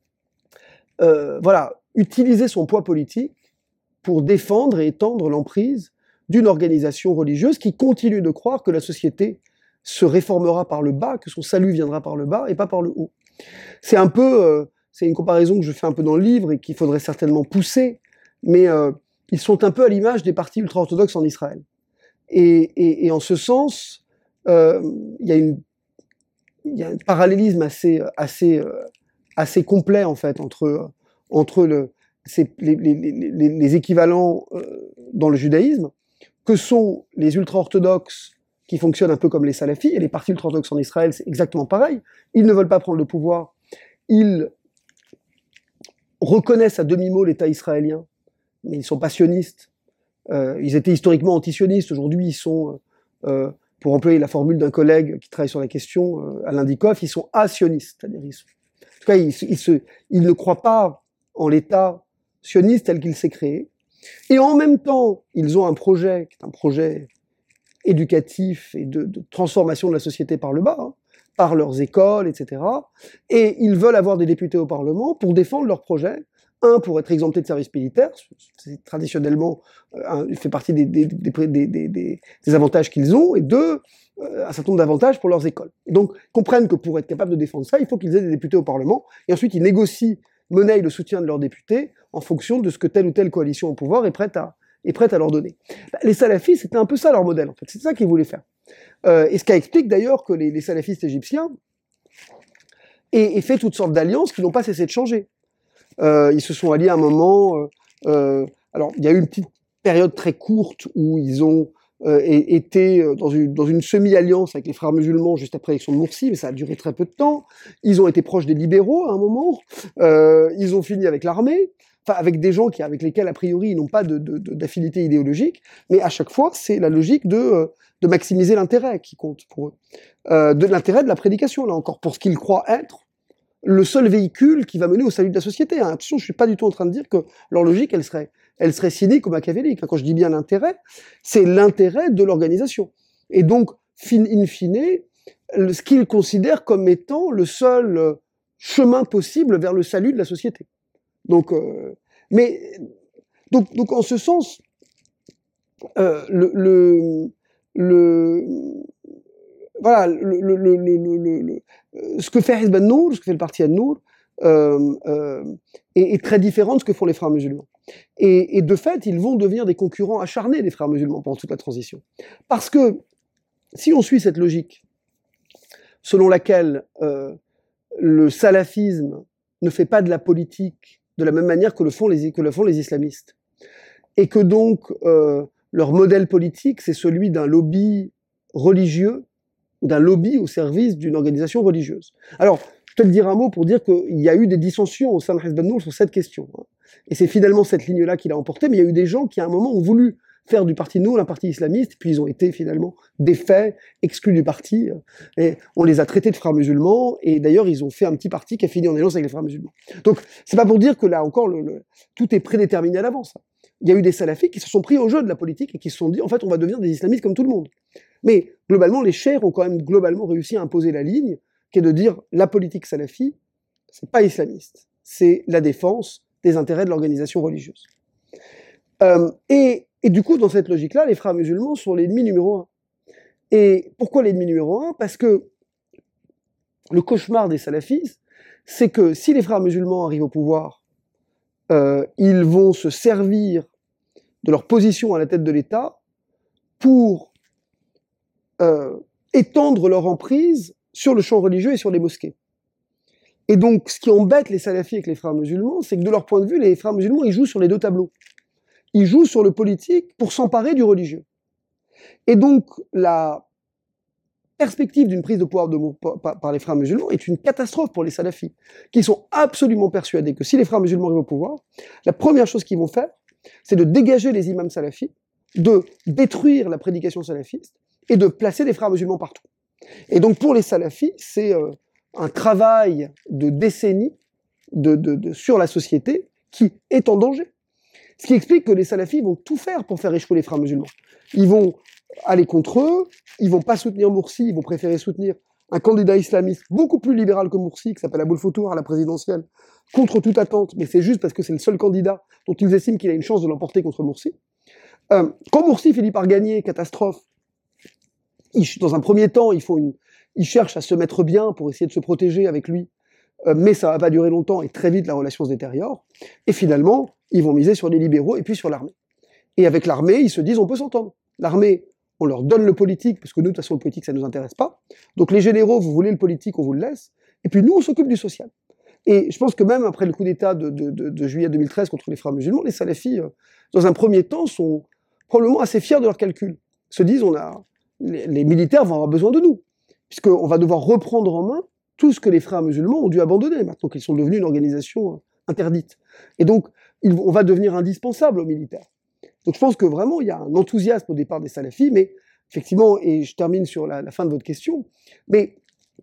euh, voilà, utiliser son poids politique pour défendre et étendre l'emprise d'une organisation religieuse qui continue de croire que la société se réformera par le bas, que son salut viendra par le bas et pas par le haut. C'est un peu, euh, c'est une comparaison que je fais un peu dans le livre et qu'il faudrait certainement pousser, mais euh, ils sont un peu à l'image des partis ultra-orthodoxes en Israël. Et, et, et en ce sens, euh, il y a une, il y a un parallélisme assez, assez, euh, assez complet en fait entre, entre le, ces, les, les, les, les équivalents euh, dans le judaïsme, que sont les ultra-orthodoxes qui fonctionnent un peu comme les salafis, et les partis ultra-orthodoxes en Israël, c'est exactement pareil. Ils ne veulent pas prendre le pouvoir, ils reconnaissent à demi-mot l'État israélien, mais ils ne sont pas sionistes. Euh, ils étaient historiquement anti-sionistes, aujourd'hui ils sont, euh, pour employer la formule d'un collègue qui travaille sur la question, euh, Alain Dikoff, ils sont asionistes. C'est-à-dire ils sont, en tout cas, ils, ils, se, ils ne croient pas en l'État sioniste tel qu'il s'est créé. Et en même temps, ils ont un projet, qui est un projet éducatif et de, de transformation de la société par le bas, hein, par leurs écoles, et cetera. Et ils veulent avoir des députés au Parlement pour défendre leur projet. Un, pour être exempté de service militaire, c'est traditionnellement, euh, il fait partie des, des, des, des, des, des, des avantages qu'ils ont, et deux, euh, un certain nombre d'avantages pour leurs écoles. Et donc, comprennent que pour être capable de défendre ça, il faut qu'ils aient des députés au Parlement, et ensuite ils négocient, monnaient le soutien de leurs députés en fonction de ce que telle ou telle coalition au pouvoir est prête à, est prête à leur donner. Les salafis, c'était un peu ça leur modèle, en fait. C'est ça qu'ils voulaient faire. Euh, et ce qui explique d'ailleurs que les, les salafistes égyptiens aient, aient fait toutes sortes d'alliances qui n'ont pas cessé de changer. Euh, ils se sont alliés à un moment. Euh, euh, alors, il y a eu une petite période très courte où ils ont euh, été dans une, dans une semi-alliance avec les Frères musulmans juste après l'élection de Morsi, mais ça a duré très peu de temps. Ils ont été proches des libéraux à un moment. Euh, ils ont fini avec l'armée. Enfin, avec des gens qui, avec lesquels, a priori, ils n'ont pas de, de, de, d'affinité idéologique, mais à chaque fois, c'est la logique de, de maximiser l'intérêt qui compte pour eux. Euh, de l'intérêt de la prédication, là encore, pour ce qu'ils croient être le seul véhicule qui va mener au salut de la société. Hein. Attention, je suis pas du tout en train de dire que leur logique, elle serait, elle serait cynique ou machiavélique. Quand je dis bien l'intérêt, c'est l'intérêt de l'organisation. Et donc, fin, in fine, ce qu'ils considèrent comme étant le seul chemin possible vers le salut de la société. Donc, euh, mais donc, donc en ce sens, euh, le, le, le voilà, le, le, le, le, le, le, ce que fait Hizb An-Nour, ce que fait le parti An-Nour, euh, euh, est, est très différent de ce que font les Frères musulmans. Et, et de fait, ils vont devenir des concurrents acharnés des Frères musulmans pendant toute la transition, parce que si on suit cette logique selon laquelle euh, le salafisme ne fait pas de la politique de la même manière que le font les, que le font les islamistes. Et que donc, euh, leur modèle politique, c'est celui d'un lobby religieux, d'un lobby au service d'une organisation religieuse. Alors, je te le dire un mot pour dire qu'il y a eu des dissensions au sein de Hizb ut-Tahrir sur cette question. Et c'est finalement cette ligne-là qui l'a emporté, mais il y a eu des gens qui, à un moment, ont voulu faire du parti Nour un parti islamiste, puis ils ont été finalement défaits, exclus du parti, et on les a traités de frères musulmans, et d'ailleurs ils ont fait un petit parti qui a fini en alliance avec les frères musulmans. Donc c'est pas pour dire que là encore le, le, tout est prédéterminé à l'avance. Il y a eu des salafis qui se sont pris au jeu de la politique et qui se sont dit en fait on va devenir des islamistes comme tout le monde. Mais globalement les cheikhs ont quand même globalement réussi à imposer la ligne qui est de dire la politique salafi c'est pas islamiste, c'est la défense des intérêts de l'organisation religieuse. Euh, et Et du coup, dans cette logique-là, les frères musulmans sont l'ennemi numéro un. Et pourquoi l'ennemi numéro un? Parce que le cauchemar des salafistes, c'est que si les frères musulmans arrivent au pouvoir, euh, ils vont se servir de leur position à la tête de l'État pour euh, étendre leur emprise sur le champ religieux et sur les mosquées. Et donc, ce qui embête les salafis avec les frères musulmans, c'est que de leur point de vue, les frères musulmans, ils jouent sur les deux tableaux. Ils jouent sur le politique pour s'emparer du religieux. Et donc, la perspective d'une prise de pouvoir de, par, par les frères musulmans est une catastrophe pour les salafis, qui sont absolument persuadés que si les frères musulmans arrivent au pouvoir, la première chose qu'ils vont faire, c'est de dégager les imams salafis, de détruire la prédication salafiste et de placer les frères musulmans partout. Et donc, pour les salafis, c'est euh, un travail de décennies de, de, de, sur la société qui est en danger. Ce qui explique que les salafis vont tout faire pour faire échouer les frères musulmans. Ils vont aller contre eux, ils vont pas soutenir Morsi, ils vont préférer soutenir un candidat islamiste beaucoup plus libéral que Morsi, qui s'appelle Aboul Foutour à la présidentielle, contre toute attente, mais c'est juste parce que c'est le seul candidat dont ils estiment qu'il a une chance de l'emporter contre Morsi. Euh, quand Morsi finit par gagner, catastrophe, il, dans un premier temps, il, faut une, il cherche à se mettre bien pour essayer de se protéger avec lui, euh, mais ça va pas durer longtemps et très vite la relation se détériore, et finalement, ils vont miser sur les libéraux et puis sur l'armée. Et avec l'armée, ils se disent on peut s'entendre. L'armée, on leur donne le politique, parce que nous, de toute façon, le politique, ça ne nous intéresse pas. Donc les généraux, vous voulez le politique, on vous le laisse. Et puis nous, on s'occupe du social. Et je pense que même après le coup d'État de, de, de, de juillet deux mille treize contre les frères musulmans, les salafis, euh, dans un premier temps, sont probablement assez fiers de leurs calculs. Ils se disent on a, les, les militaires vont avoir besoin de nous, puisqu'on va devoir reprendre en main tout ce que les frères musulmans ont dû abandonner, maintenant qu'ils sont devenus une organisation euh, interdite. Et donc, on va devenir indispensable aux militaires. Donc je pense que vraiment, il y a un enthousiasme au départ des salafis, mais effectivement, et je termine sur la, la fin de votre question, mais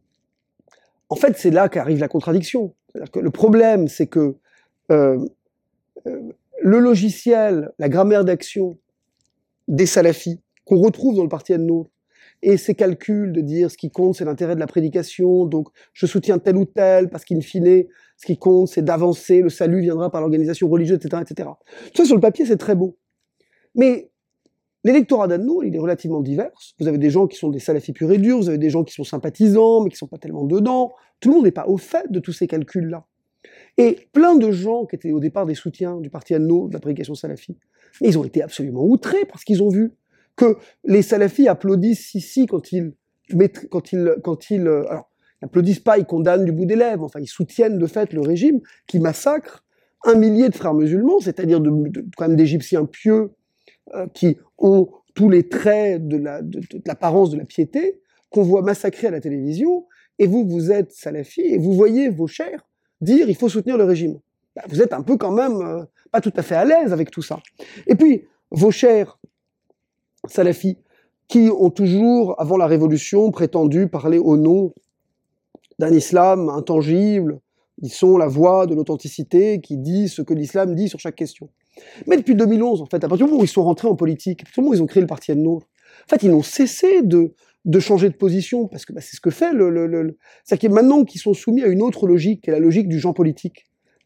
en fait, c'est là qu'arrive la contradiction. C'est-à-dire que le problème, c'est que euh, euh, le logiciel, la grammaire d'action des salafis, qu'on retrouve dans le parti An-Nour, et ces calculs de dire ce qui compte, c'est l'intérêt de la prédication, donc je soutiens tel ou tel, parce qu'in fine, ce qui compte, c'est d'avancer, le salut viendra par l'organisation religieuse, et cetera, et cetera. Tout ça, sur le papier, c'est très beau. Mais l'électorat d'An-Nour, il est relativement divers. Vous avez des gens qui sont des salafis purs et durs, vous avez des gens qui sont sympathisants, mais qui sont pas tellement dedans. Tout le monde n'est pas au fait de tous ces calculs-là. Et plein de gens qui étaient au départ des soutiens du parti An-Nour, de la prédication salafi, mais ils ont été absolument outrés parce qu'ils ont vu que les salafis applaudissent ici quand ils, quand ils, quand ils, alors, ils n'applaudissent pas, ils condamnent du bout des lèvres, enfin, ils soutiennent de fait le régime qui massacre un millier de frères musulmans, c'est-à-dire de, de, quand même d'Égyptiens pieux euh, qui ont tous les traits de, la, de, de, de l'apparence de la piété, qu'on voit massacrer à la télévision, et vous, vous êtes salafis, et vous voyez vos chers dire il faut soutenir le régime. Ben, vous êtes un peu quand même euh, pas tout à fait à l'aise avec tout ça. Et puis, vos chers salafis, qui ont toujours, avant la Révolution, prétendu parler au nom d'un islam intangible, ils sont la voix de l'authenticité qui dit ce que l'islam dit sur chaque question. Mais depuis deux mille onze, en fait, à partir du moment où ils sont rentrés en politique, à partir du moment où ils ont créé le parti An-Nour, en fait, ils n'ont cessé de, de changer de position, parce que bah, c'est ce que fait le... le, le... C'est-à-dire que maintenant qu'ils sont soumis à une autre logique, qui est la logique du genre politique,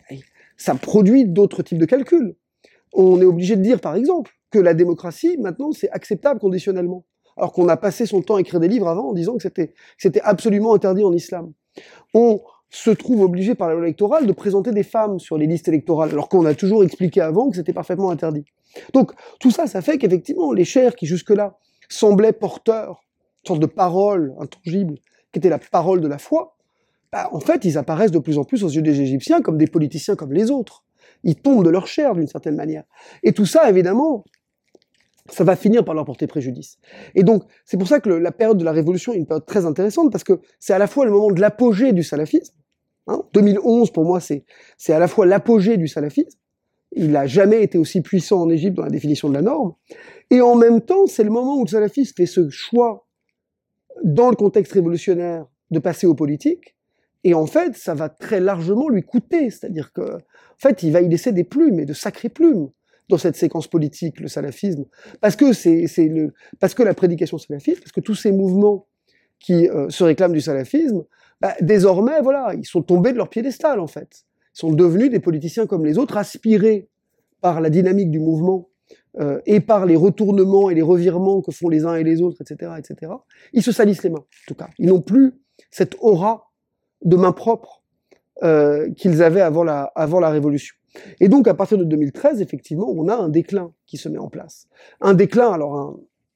ça produit d'autres types de calculs. On est obligé de dire, par exemple, que la démocratie, maintenant, c'est acceptable conditionnellement. Alors qu'on a passé son temps à écrire des livres avant en disant que c'était, que c'était absolument interdit en islam. On se trouve obligé par la loi électorale de présenter des femmes sur les listes électorales, alors qu'on a toujours expliqué avant que c'était parfaitement interdit. Donc, tout ça, ça fait qu'effectivement, les chers qui jusque-là semblaient porteurs, une sorte de parole intangible, qui était la parole de la foi, bah, en fait, ils apparaissent de plus en plus aux yeux des Égyptiens comme des politiciens comme les autres. Ils tombent de leur chair d'une certaine manière. Et tout ça, évidemment, ça va finir par leur porter préjudice. Et donc, c'est pour ça que le, la période de la Révolution est une période très intéressante, parce que c'est à la fois le moment de l'apogée du salafisme. Hein, deux mille onze, pour moi, c'est, c'est à la fois l'apogée du salafisme. Il n'a jamais été aussi puissant en Égypte dans la définition de la norme. Et en même temps, c'est le moment où le salafisme fait ce choix, dans le contexte révolutionnaire, de passer aux politiques. Et en fait, ça va très largement lui coûter. C'est-à-dire que, en fait, il va y laisser des plumes, et de sacrées plumes, dans cette séquence politique, le salafisme. Parce que c'est, c'est le, parce que la prédication salafiste, parce que tous ces mouvements qui euh, se réclament du salafisme, bah, désormais, voilà, ils sont tombés de leur piédestal, en fait. Ils sont devenus des politiciens comme les autres, aspirés par la dynamique du mouvement euh, et par les retournements et les revirements que font les uns et les autres, et cetera, et cetera. Ils se salissent les mains, en tout cas. Ils n'ont plus cette aura de main propre euh, qu'ils avaient avant la, avant la Révolution. Et donc, à partir de deux mille treize, effectivement, on a un déclin qui se met en place. Un déclin, alors un,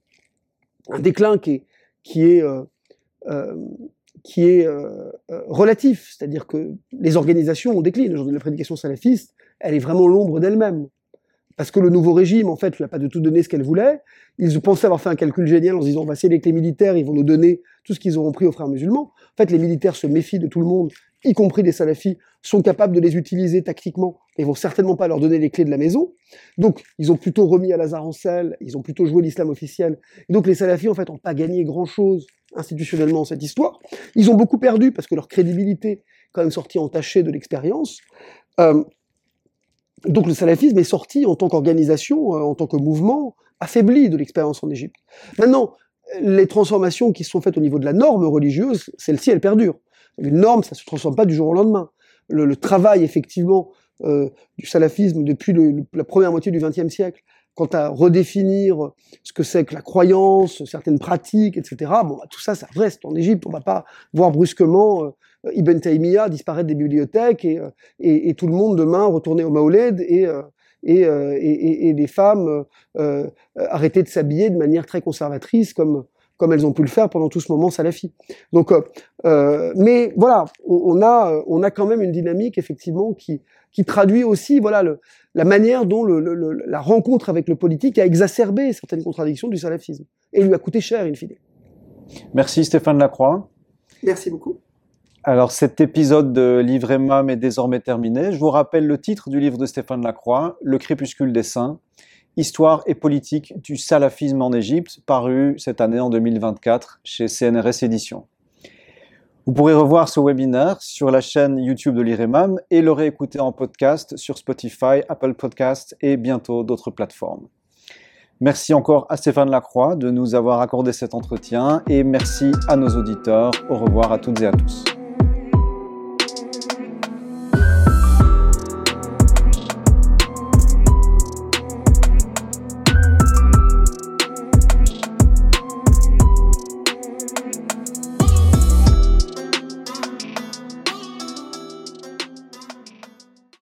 un déclin qui est, qui est, euh, euh, qui est euh, euh, relatif, c'est-à-dire que les organisations ont décliné. Aujourd'hui, la prédication salafiste, elle est vraiment l'ombre d'elle-même. Parce que le nouveau régime, en fait, lui a pas du tout donné ce qu'elle voulait. Ils pensaient avoir fait un calcul génial en se disant, on va sceller avec les militaires, ils vont nous donner tout ce qu'ils auront pris aux frères musulmans. En fait, les militaires se méfient de tout le monde, y compris des salafis, sont capables de les utiliser tactiquement, et vont certainement pas leur donner les clés de la maison. Donc, ils ont plutôt remis à Lazare-en-Selle, ils ont plutôt joué l'islam officiel. Et donc, les salafis, en fait, n'ont pas gagné grand-chose institutionnellement dans cette histoire. Ils ont beaucoup perdu, parce que leur crédibilité est quand même sortie entachée de l'expérience. Euh, Donc le salafisme est sorti en tant qu'organisation, euh, en tant que mouvement, affaibli de l'expérience en Égypte. Maintenant, les transformations qui sont faites au niveau de la norme religieuse, celle-ci, elle perdure. Une norme, ça se transforme pas du jour au lendemain. Le, le travail, effectivement, euh, du salafisme depuis le, le, la première moitié du vingtième siècle, quant à redéfinir ce que c'est que la croyance, certaines pratiques, et cetera. Bon, bah, tout ça, ça reste en Égypte. On va pas voir brusquement euh, Ibn Taymiyyah disparaître des bibliothèques et, et, et tout le monde demain retourner au Maoled et, et, et, et les femmes euh, arrêter de s'habiller de manière très conservatrice comme, comme elles ont pu le faire pendant tout ce moment salafi. Donc, euh, mais voilà, on, on, a, on a quand même une dynamique effectivement qui, qui traduit aussi voilà, le, la manière dont le, le, la rencontre avec le politique a exacerbé certaines contradictions du salafisme et lui a coûté cher in fine. Merci Stéphane Lacroix. Merci beaucoup. Alors cet épisode de Livre Imam est désormais terminé. Je vous rappelle le titre du livre de Stéphane Lacroix, Le crépuscule des saints, Histoire et politique du salafisme en Égypte, paru cette année en deux mille vingt-quatre chez C N R S Éditions. Vous pourrez revoir ce webinaire sur la chaîne YouTube de Livre Imam et le réécouter en podcast sur Spotify, Apple Podcasts et bientôt d'autres plateformes. Merci encore à Stéphane Lacroix de nous avoir accordé cet entretien et merci à nos auditeurs. Au revoir à toutes et à tous.